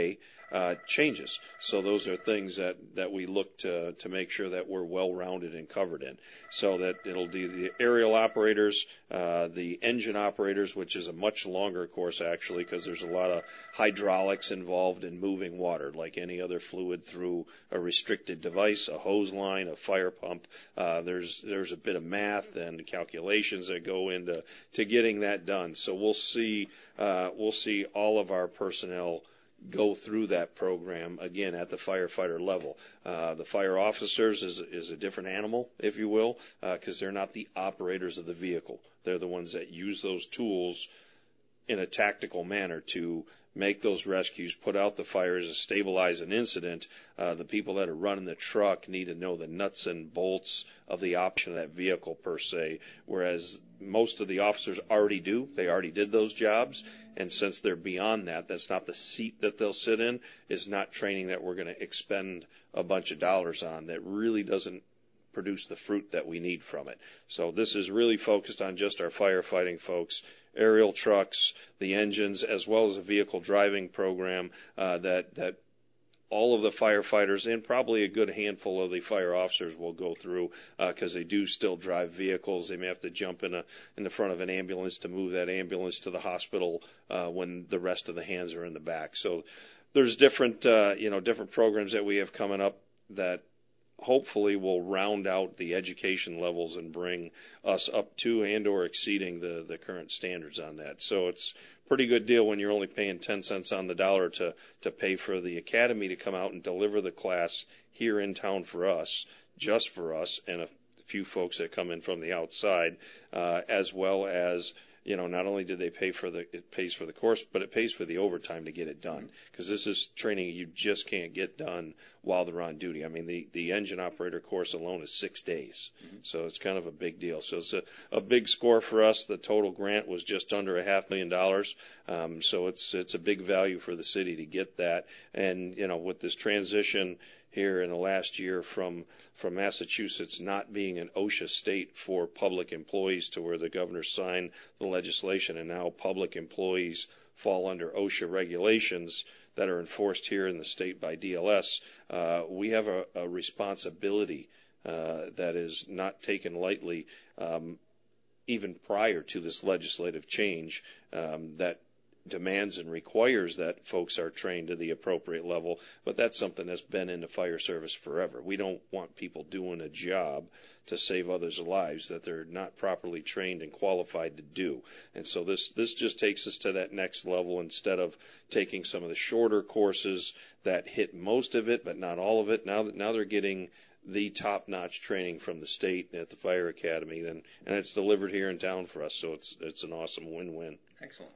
uh, changes. So those are things that, that we look to, to make sure that we're well-rounded and covered in. So that it'll do the aerial operators, uh, the engine operators, which is a much longer course actually, because there's a lot of hydraulics involved in moving water, like any other fluid through a restricted device, a hose line, a fire pump. Uh, there's there's a bit of math and calculations that go into to getting that done. So we'll see uh, we'll see all of our personnel go through that program again at the firefighter level. Uh, the fire officers is is a different animal, if you will, because uh, they're not the operators of the vehicle. They're the ones that use those tools in a tactical manner to make those rescues, put out the fires, stabilize an incident. Uh, the people that are running the truck need to know the nuts and bolts of the option of that vehicle per se, whereas most of the officers already do. They already did those jobs, and since they're beyond that, that's not the seat that they'll sit in, is not training that we're going to expend a bunch of dollars on that really doesn't produce the fruit that we need from it. So this is really focused on just our firefighting folks, aerial trucks, the engines, as well as a vehicle driving program uh, that that all of the firefighters and probably a good handful of the fire officers will go through because uh, they do still drive vehicles. They may have to jump in a in the front of an ambulance to move that ambulance to the hospital uh, when the rest of the hands are in the back. So there's different uh, you know different programs that we have coming up that hopefully will round out the education levels and bring us up to and or exceeding the, the current standards on that. So it's a pretty good deal when you're only paying ten cents on the dollar to, to pay for the academy to come out and deliver the class here in town for us, just for us, and a few folks that come in from the outside, uh, as well as you know, not only did they pay for the, it pays for the course, but it pays for the overtime to get it done. Because this is training you just can't get done while they're on duty. I mean, the, the engine operator course alone is six days. Mm-hmm. So it's kind of a big deal. So it's a, a big score for us. The total grant was just under a half million dollars. Um, so it's, it's a big value for the city to get that. And, you know, with this transition here in the last year from from Massachusetts not being an OSHA state for public employees to where the governor signed the legislation and now public employees fall under OSHA regulations that are enforced here in the state by D L S, uh, we have a, a responsibility uh, that is not taken lightly um, even prior to this legislative change um, that demands and requires that folks are trained to the appropriate level, but that's something that's been in the fire service forever. We don't want people doing a job to save others' lives that they're not properly trained and qualified to do. And so this this just takes us to that next level instead of taking some of the shorter courses that hit most of it, but not all of it. Now that now they're getting the top-notch training from the state at the fire academy, then and it's delivered here in town for us. So it's it's an awesome win-win. Excellent.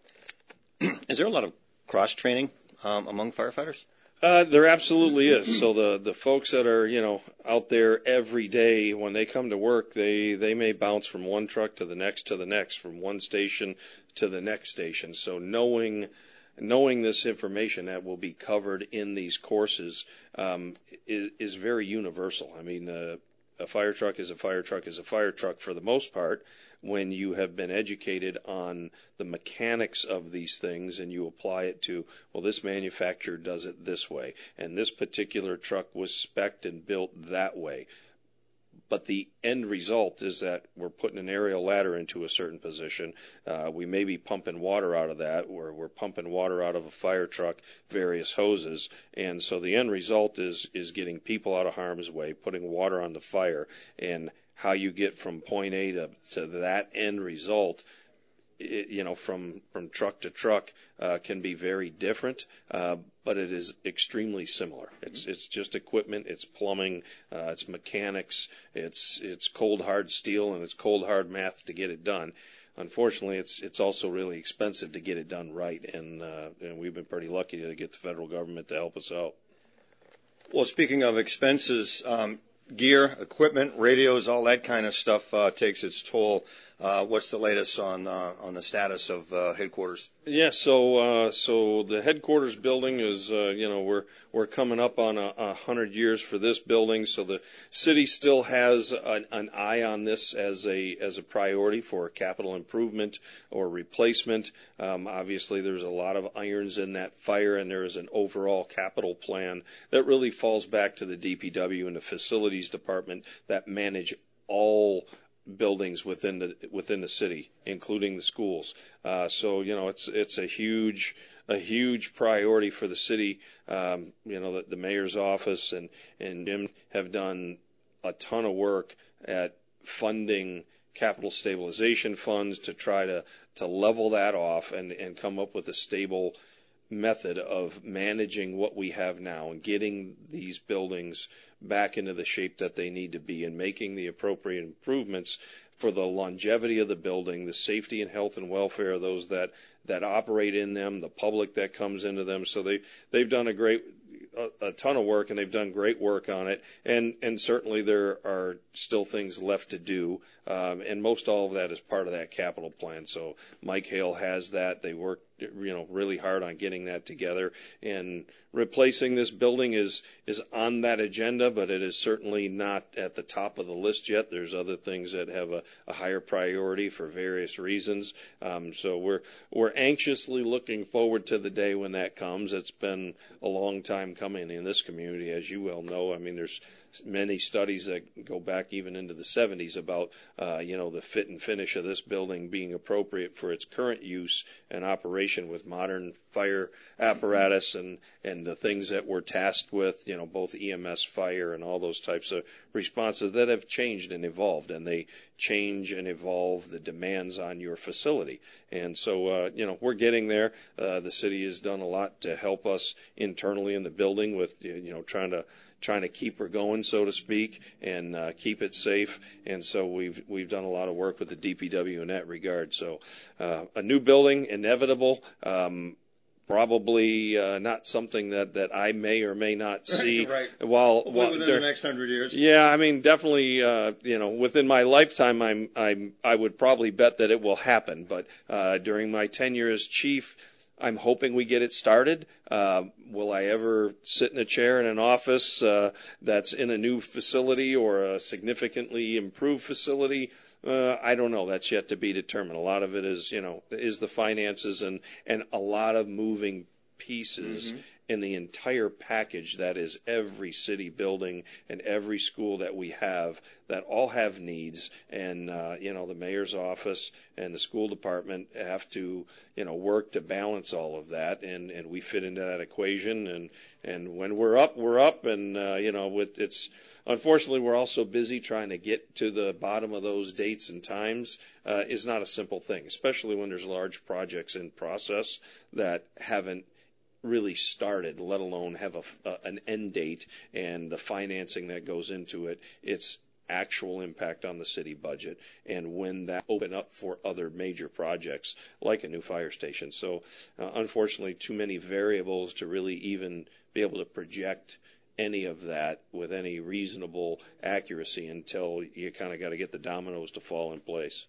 Is there a lot of cross-training um, among firefighters? Uh, there absolutely is. So the, the folks that are, you know, out there every day, when they come to work, they, they may bounce from one truck to the next to the next, from one station to the next station. So knowing knowing this information that will be covered in these courses um, is, is very universal. I mean, uh, a fire truck is a fire truck is a fire truck for the most part when you have been educated on the mechanics of these things and you apply it to, well, this manufacturer does it this way, and this particular truck was spec'd and built that way. But the end result is that we're putting an aerial ladder into a certain position. Uh, we may be pumping water out of that, or we're pumping water out of a fire truck, various hoses. And so the end result is is getting people out of harm's way, putting water on the fire, and how you get from point A to, to that end result, it, you know, from, from truck to truck uh, can be very different, uh, but it is extremely similar. It's it's just equipment, it's plumbing, uh, it's mechanics, it's it's cold hard steel, and it's cold hard math to get it done. Unfortunately, it's it's also really expensive to get it done right, and, uh, and we've been pretty lucky to get the federal government to help us out. Well, speaking of expenses, um, gear, equipment, radios, all that kind of stuff uh, takes its toll. Uh, what's the latest on uh, on the status of uh, headquarters? Yeah, so uh, so the headquarters building is, uh, you know, we're we're coming up on a, a hundred years for this building, so the city still has an, an eye on this as a as a priority for capital improvement or replacement. Um, obviously, there's a lot of irons in that fire, and there is an overall capital plan that really falls back to the D P W and the facilities department that manage all buildings within the within the city, including the schools. Uh, so you know, it's it's a huge a huge priority for the city. Um, you know, the, the mayor's office and and Jim have done a ton of work at funding capital stabilization funds to try to to level that off and and come up with a stable method of managing what we have now and getting these buildings back into the shape that they need to be and making the appropriate improvements for the longevity of the building, the safety and health and welfare of those that, that operate in them, the public that comes into them. So they, they've done a great, a, a ton of work, and they've done great work on it. And, and certainly there are still things left to do. Um, and most all of that is part of that capital plan. So Mike Hale has that. They work, you know, really hard on getting that together, and replacing this building is is on that agenda, but it is certainly not at the top of the list yet. There's other things that have a, a higher priority for various reasons. Um, so we're we're anxiously looking forward to the day when that comes. It's been a long time coming in this community, as you well know. I mean, there's many studies that go back even into the seventies about uh, you know the fit and finish of this building being appropriate for its current use and operation with modern fire apparatus and, and the things that we're tasked with, you know, both E M S, fire, and all those types of responses that have changed and evolved, and they change and evolve the demands on your facility. And so, uh, you know, we're getting there. Uh, the city has done a lot to help us internally in the building with, you know, trying to trying to keep her going, so to speak, and uh, keep it safe. And so we've we've done a lot of work with the D P W in that regard. So uh, a new building, inevitable. Um, Probably uh, not something that, that I may or may not see. Right. While, Hopefully while within there, the next hundred years. Yeah, I mean, definitely. Uh, you know, within my lifetime, I'm I'm I would probably bet that it will happen. But uh, during my tenure as chief, I'm hoping we get it started. Uh, will I ever sit in a chair in an office uh, that's in a new facility or a significantly improved facility? Uh, I don't know. That's yet to be determined. A lot of it is, you know, is the finances and, and a lot of moving pieces mm-hmm. in the entire package that is every city building and every school that we have that all have needs. And, uh, you know, the mayor's office and the school department have to, you know, work to balance all of that. And, and we fit into that equation. And, and when we're up, we're up. And, uh, you know, with it's, unfortunately, we're also busy trying to get to the bottom of those dates and times uh, is not a simple thing, especially when there's large projects in process that haven't really started, let alone have a, uh, an end date and the financing that goes into it. It's actual impact on the city budget and when that open up for other major projects like a new fire station. So uh, unfortunately, too many variables to really even be able to project any of that with any reasonable accuracy until you kind of got to get the dominoes to fall in place.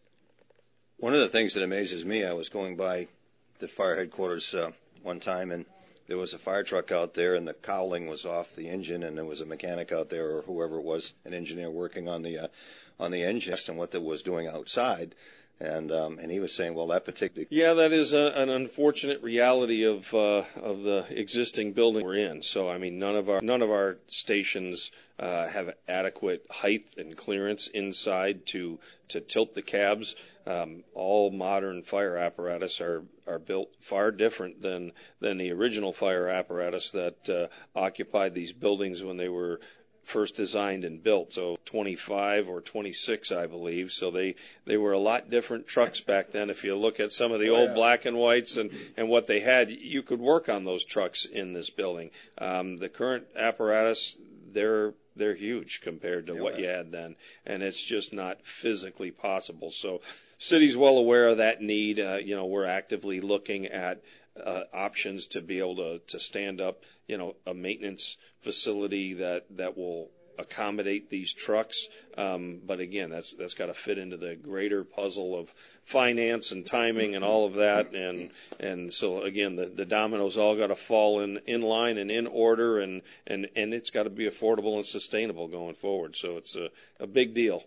One of the things that amazes me, I was going by the fire headquarters uh, one time, and there was a fire truck out there, and the cowling was off the engine, and there was a mechanic out there or whoever it was, an engineer working on the uh, on the engine, and what that was doing outside. And um, and he was saying, well, that particular yeah, that is a, an unfortunate reality of uh, of the existing building we're in. So I mean, none of our none of our stations uh, have adequate height and clearance inside to to tilt the cabs. Um, all modern fire apparatus are are built far different than than the original fire apparatus that uh, occupied these buildings when they were first designed and built, so twenty-five or twenty-six, I believe. So they, they were a lot different trucks back then. If you look at some of the oh, old yeah. black and whites and, and what they had, you could work on those trucks in this building. Um, the current apparatus, they're they're huge compared to yeah, what you had then, and it's just not physically possible. So city's well aware of that need. Uh, you know, we're actively looking at Uh, options to be able to, to stand up, you know, a maintenance facility that, that will accommodate these trucks. Um, but again, that's that's got to fit into the greater puzzle of finance and timing and all of that. And and so again, the, the dominoes all got to fall in, in line and in order, and, and, and it's got to be affordable and sustainable going forward. So it's a, a big deal.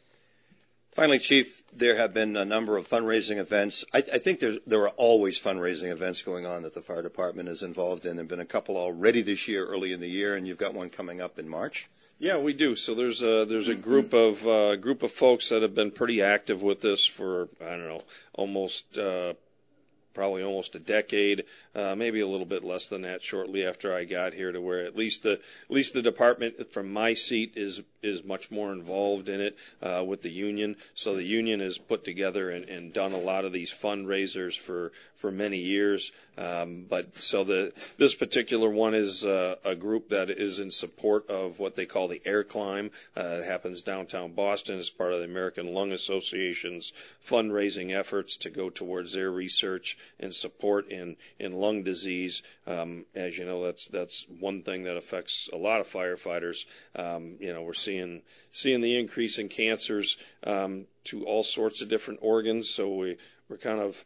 Finally, Chief, there have been a number of fundraising events. I, I think there's, there are always fundraising events going on that the fire department is involved in. There have been a couple already this year, early in the year, and you've got one coming up in March. Yeah, we do. So there's a there's a group of uh, group of folks that have been pretty active with this for I don't know almost. Uh, probably almost a decade, uh, maybe a little bit less than that shortly after I got here, to where at least the at least the department from my seat is is much more involved in it uh, with the union. So the union has put together and, and done a lot of these fundraisers for for many years. Um, but so the this particular one is uh, a group that is in support of what they call the Air Climb. Uh, it happens downtown Boston as part of the American Lung Association's fundraising efforts to go towards their research and support in, in lung disease. Um, as you know, that's that's one thing that affects a lot of firefighters. Um, you know, we're seeing seeing the increase in cancers um, to all sorts of different organs. So we we're kind of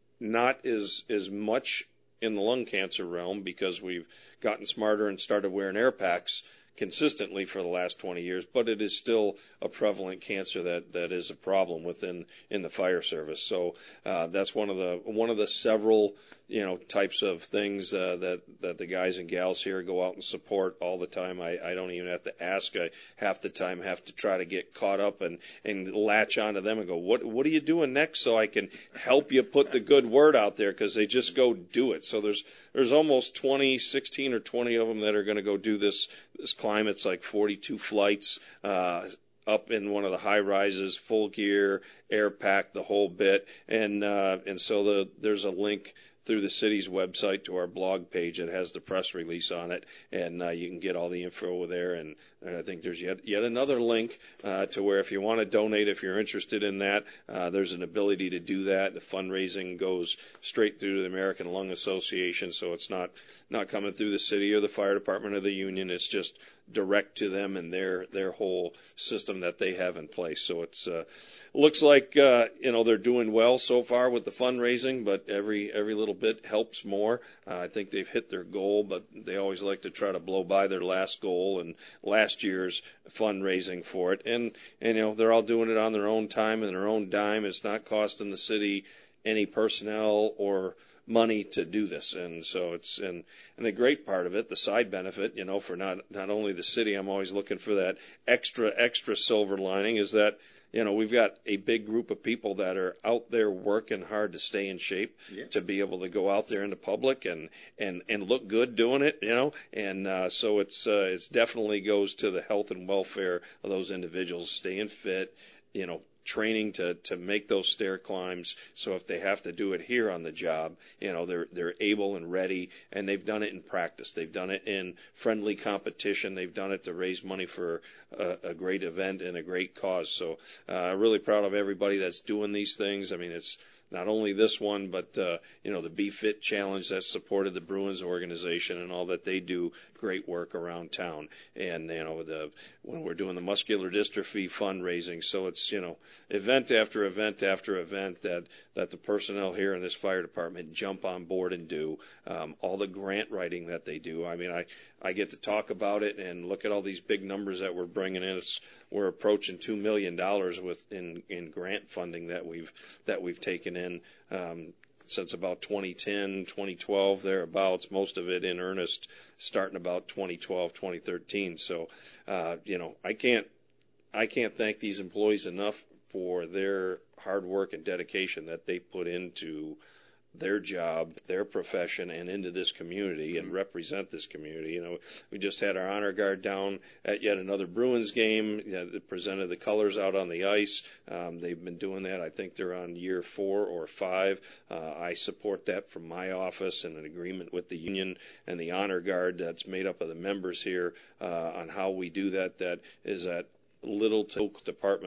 not as as much in the lung cancer realm because we've gotten smarter and started wearing air packs consistently for the last twenty years, but it is still a prevalent cancer that, that is a problem within in the fire service. So uh, that's one of the one of the several you know types of things uh, that that the guys and gals here go out and support all the time. I, I don't even have to ask. I half the time have to try to get caught up and, and latch onto them and go, what what are you doing next, so I can help you put the good word out there, because they just go do it. So there's there's almost twenty, sixteen or twenty of them that are going to go do this this climb. It's like forty-two flights uh, up in one of the high rises, full gear, air pack, the whole bit. And uh, and so the there's a link through the city's website to our blog page that has the press release on it, and uh, you can get all the info there. And, and I think there's yet yet another link uh, to where if you want to donate, if you're interested in that, uh, there's an ability to do that. The fundraising goes straight through to the American Lung Association, so it's not not coming through the city or the fire department or the union. It's just direct to them and their their whole system that they have in place. So it's uh, looks like uh, you know they're doing well so far with the fundraising, but every every little bit helps more. Uh, I think they've hit their goal, but they always like to try to blow by their last goal and last year's fundraising for it. And and you know they're all doing it on their own time and their own dime. It's not costing the city any personnel or money to do this. And so it's and and the great part of it, the side benefit, you know, for not not only the city, I'm always looking for that extra extra silver lining, is that you know we've got a big group of people that are out there working hard to stay in shape, yeah. to be able to go out there in the public and and and look good doing it, you know. And uh, so it's uh, it's definitely goes to the health and welfare of those individuals, staying fit, you know, training to, to make those stair climbs. So if they have to do it here on the job, you know, they're, they're able and ready, and they've done it in practice. They've done it in friendly competition. They've done it to raise money for a, a great event and a great cause. So, uh, really proud of everybody that's doing these things. I mean, it's not only this one, but, uh, you know, the Be Fit Challenge that supported the Bruins organization and all that they do, great work around town. And, you know, the, when we're doing the muscular dystrophy fundraising. So it's, you know, event after event after event that, that the personnel here in this fire department jump on board and do. Um, all the grant writing that they do. I mean, I, I get to talk about it and look at all these big numbers that we're bringing in. It's, we're approaching two million dollars with in, in grant funding that we've, that we've taken in, um, since about twenty ten, twenty twelve, thereabouts, most of it in earnest starting about twenty twelve, twenty thirteen. So, uh, you know, I can't, I can't thank these employees enough for their hard work and dedication that they put into their job, their profession, and into this community and represent this community. You know, we just had our honor guard down at yet another Bruins game. You know, that presented the colors out on the ice. Um, they've been doing that. I think they're on year four or five. Uh, I support that from my office in an agreement with the union and the honor guard that's made up of the members here uh, on how we do that. That is that little to department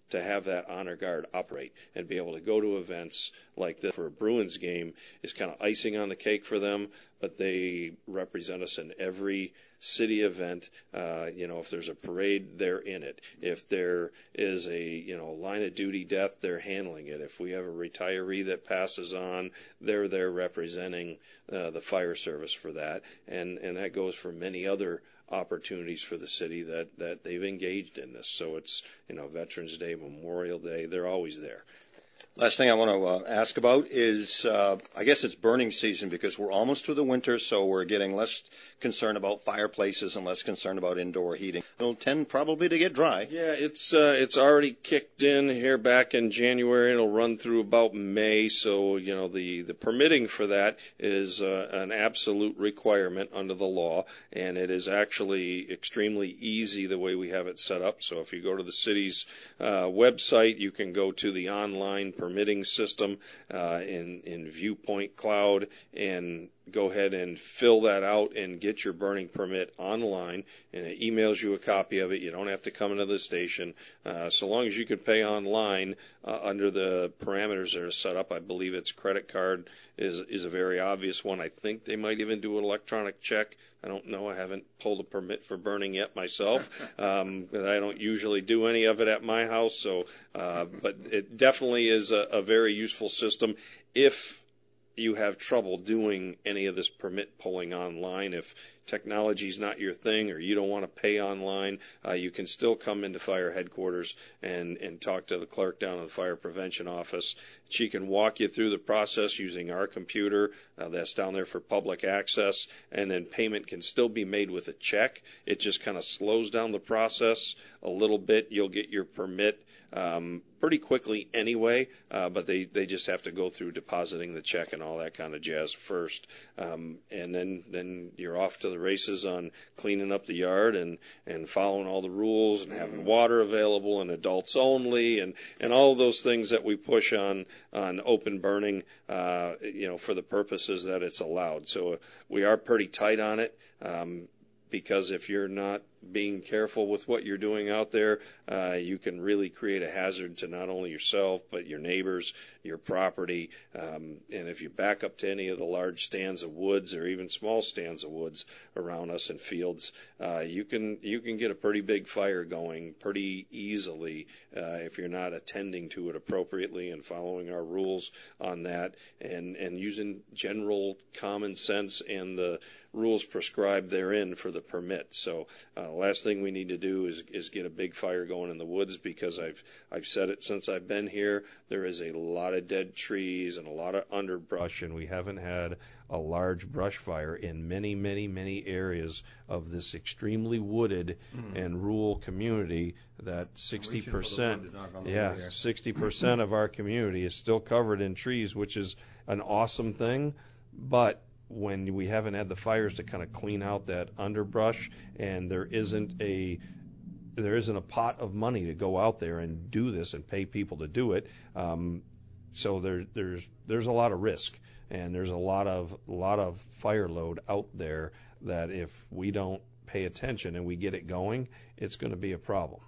to have that honor guard operate and be able to go to events like this for a Bruins game is kind of icing on the cake for them, but they represent us in every city event. Uh, you know, if there's a parade, they're in it. If there is a, you know, line of duty death, they're handling it. If we have a retiree that passes on, they're there representing uh, the fire service for that. And, and that goes for many other opportunities for the city that, that they've engaged in this. So it's, you know, Veterans Day, Memorial Day, they're always there. Last thing I want to uh, ask about is, uh, I guess it's burning season because we're almost through the winter, so we're getting less concerned about fireplaces and less concerned about indoor heating. It'll tend probably to get dry. Yeah, it's uh, it's already kicked in here back in January. It'll run through about May, so you know the the permitting for that is uh, an absolute requirement under the law, and it is actually extremely easy the way we have it set up. So if you go to the city's uh, website, you can go to the online permitting system uh, in in Viewpoint Cloud and go ahead and fill that out and get your burning permit online, and it emails you a copy of it. You don't have to come into the station. Uh, so long as you can pay online uh, under the parameters that are set up, I believe it's credit card is is a very obvious one. I think they might even do an electronic check. I don't know. I haven't pulled a permit for burning yet myself. Um, I don't usually do any of it at my house. So, uh, but it definitely is a, a very useful system if you have trouble doing any of this permit pulling online. If technology is not your thing or you don't want to pay online, uh, you can still come into fire headquarters and, and talk to the clerk down at the fire prevention office. She can walk you through the process using our computer. Uh, that's down there for public access, and then payment can still be made with a check. It just kind of slows down the process a little bit. You'll get your permit um, pretty quickly anyway, uh, but they, they just have to go through depositing the check and all that kind of jazz first. Um, and then, then you're off to the races on cleaning up the yard and, and following all the rules and having water available and adults only and, and all of those things that we push on, on open burning, uh, you know, for the purposes that it's allowed. So uh, we are pretty tight on it. Um, because if you're not being careful with what you're doing out there, uh, you can really create a hazard to not only yourself, but your neighbors, your property. Um, and if you back up to any of the large stands of woods or even small stands of woods around us in fields, uh, you can, you can get a pretty big fire going pretty easily, uh, if you're not attending to it appropriately and following our rules on that and, and using general common sense and the rules prescribed therein for the permit. So, uh, last thing we need to do is, is get a big fire going in the woods because I've, I've said it since I've been here. There is a lot of dead trees and a lot of underbrush, and we haven't had a large brush fire in many, many, many areas of this extremely wooded mm. and rural community that sixty percent, yeah, sixty percent of our community is still covered in trees, which is an awesome thing, but when we haven't had the fires to kind of clean out that underbrush and there isn't a there isn't a pot of money to go out there and do this and pay people to do it, um, so there, there's there's a lot of risk and there's a lot of lot of fire load out there that if we don't pay attention and we get it going, it's going to be a problem.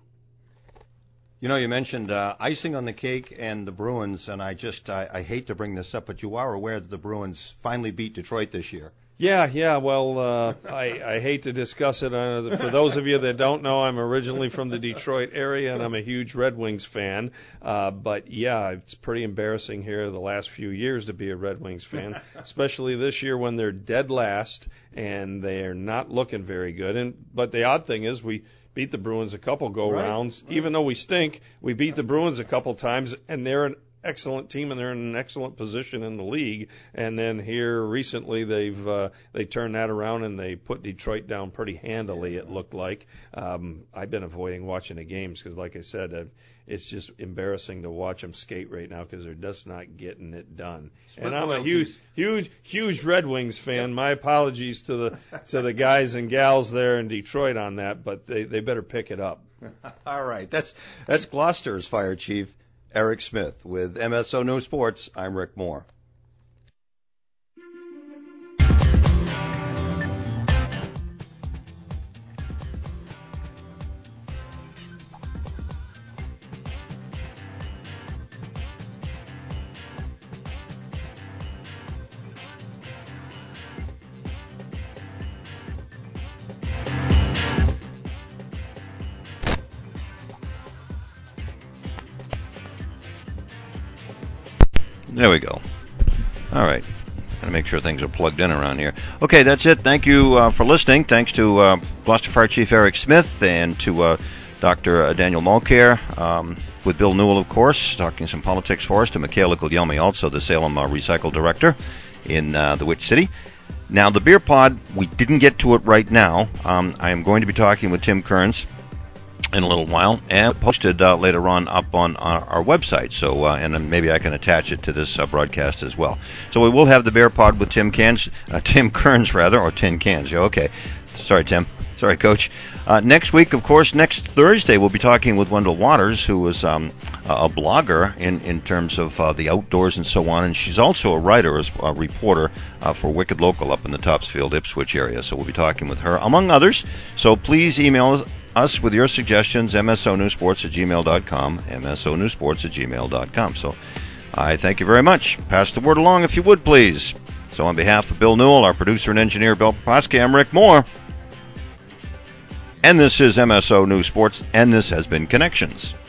You know, you mentioned uh, icing on the cake and the Bruins, and I just I, I hate to bring this up, but you are aware that the Bruins finally beat Detroit this year. Yeah, yeah. Well, uh, I, I hate to discuss it. Uh, for those of you that don't know, I'm originally from the Detroit area, and I'm a huge Red Wings fan. Uh, but, yeah, it's pretty embarrassing here the last few years to be a Red Wings fan, especially this year when they're dead last and they're not looking very good. And but the odd thing is we beat the Bruins a couple go-rounds. Right, right. Even though we stink, we beat the Bruins a couple times, and they're an excellent team, and they're in an excellent position in the league. And then here recently they've uh, they turned that around and they put Detroit down pretty handily, it looked like. Um, I've been avoiding watching the games because, like I said, uh, it's just embarrassing to watch them skate right now because they're just not getting it done. And I'm a huge, huge, huge Red Wings fan. My apologies to the to the guys and gals there in Detroit on that, but they, they better pick it up. All right. That's that's Gloucester's Fire Chief Eric Smith. With M S O News Sports, I'm Rick Moore. There we go. All right. Gotta make sure things are plugged in around here. Okay, that's it. Thank you uh, for listening. Thanks to uh, Gloucester Fire Chief Eric Smith and to uh, Doctor Daniel Mulcair, um, with Bill Newell, of course, talking some politics for us, to Michaela Guglielmi, also the Salem uh, Recycle Director in uh, the Witch City. Now, the beer pod, we didn't get to it right now. Um, I am going to be talking with Tim Kearns in a little while, and posted uh, later on up on our, our website. So, uh, and then maybe I can attach it to this uh, broadcast as well. So we will have the Bear Pod with Tim Cans, uh, Tim Kearns rather, or Tin Cans. Yeah, okay. Sorry, Tim. Sorry, Coach. Uh, next week, of course, next Thursday, we'll be talking with Wendell Waters, who is um, a blogger in, in terms of uh, the outdoors and so on, and she's also a writer, as a reporter uh, for Wicked Local up in the Topsfield, Ipswich area. So we'll be talking with her, among others. So please email us. us with your suggestions, m s o news sports at gmail dot com, m s o news sports at gmail dot com. So I thank you very much. Pass the word along if you would, please. So on behalf of Bill Newell, our producer and engineer, Bill Proposky, I'm Rick Moore. And this is M S O News Sports, and this has been Connections.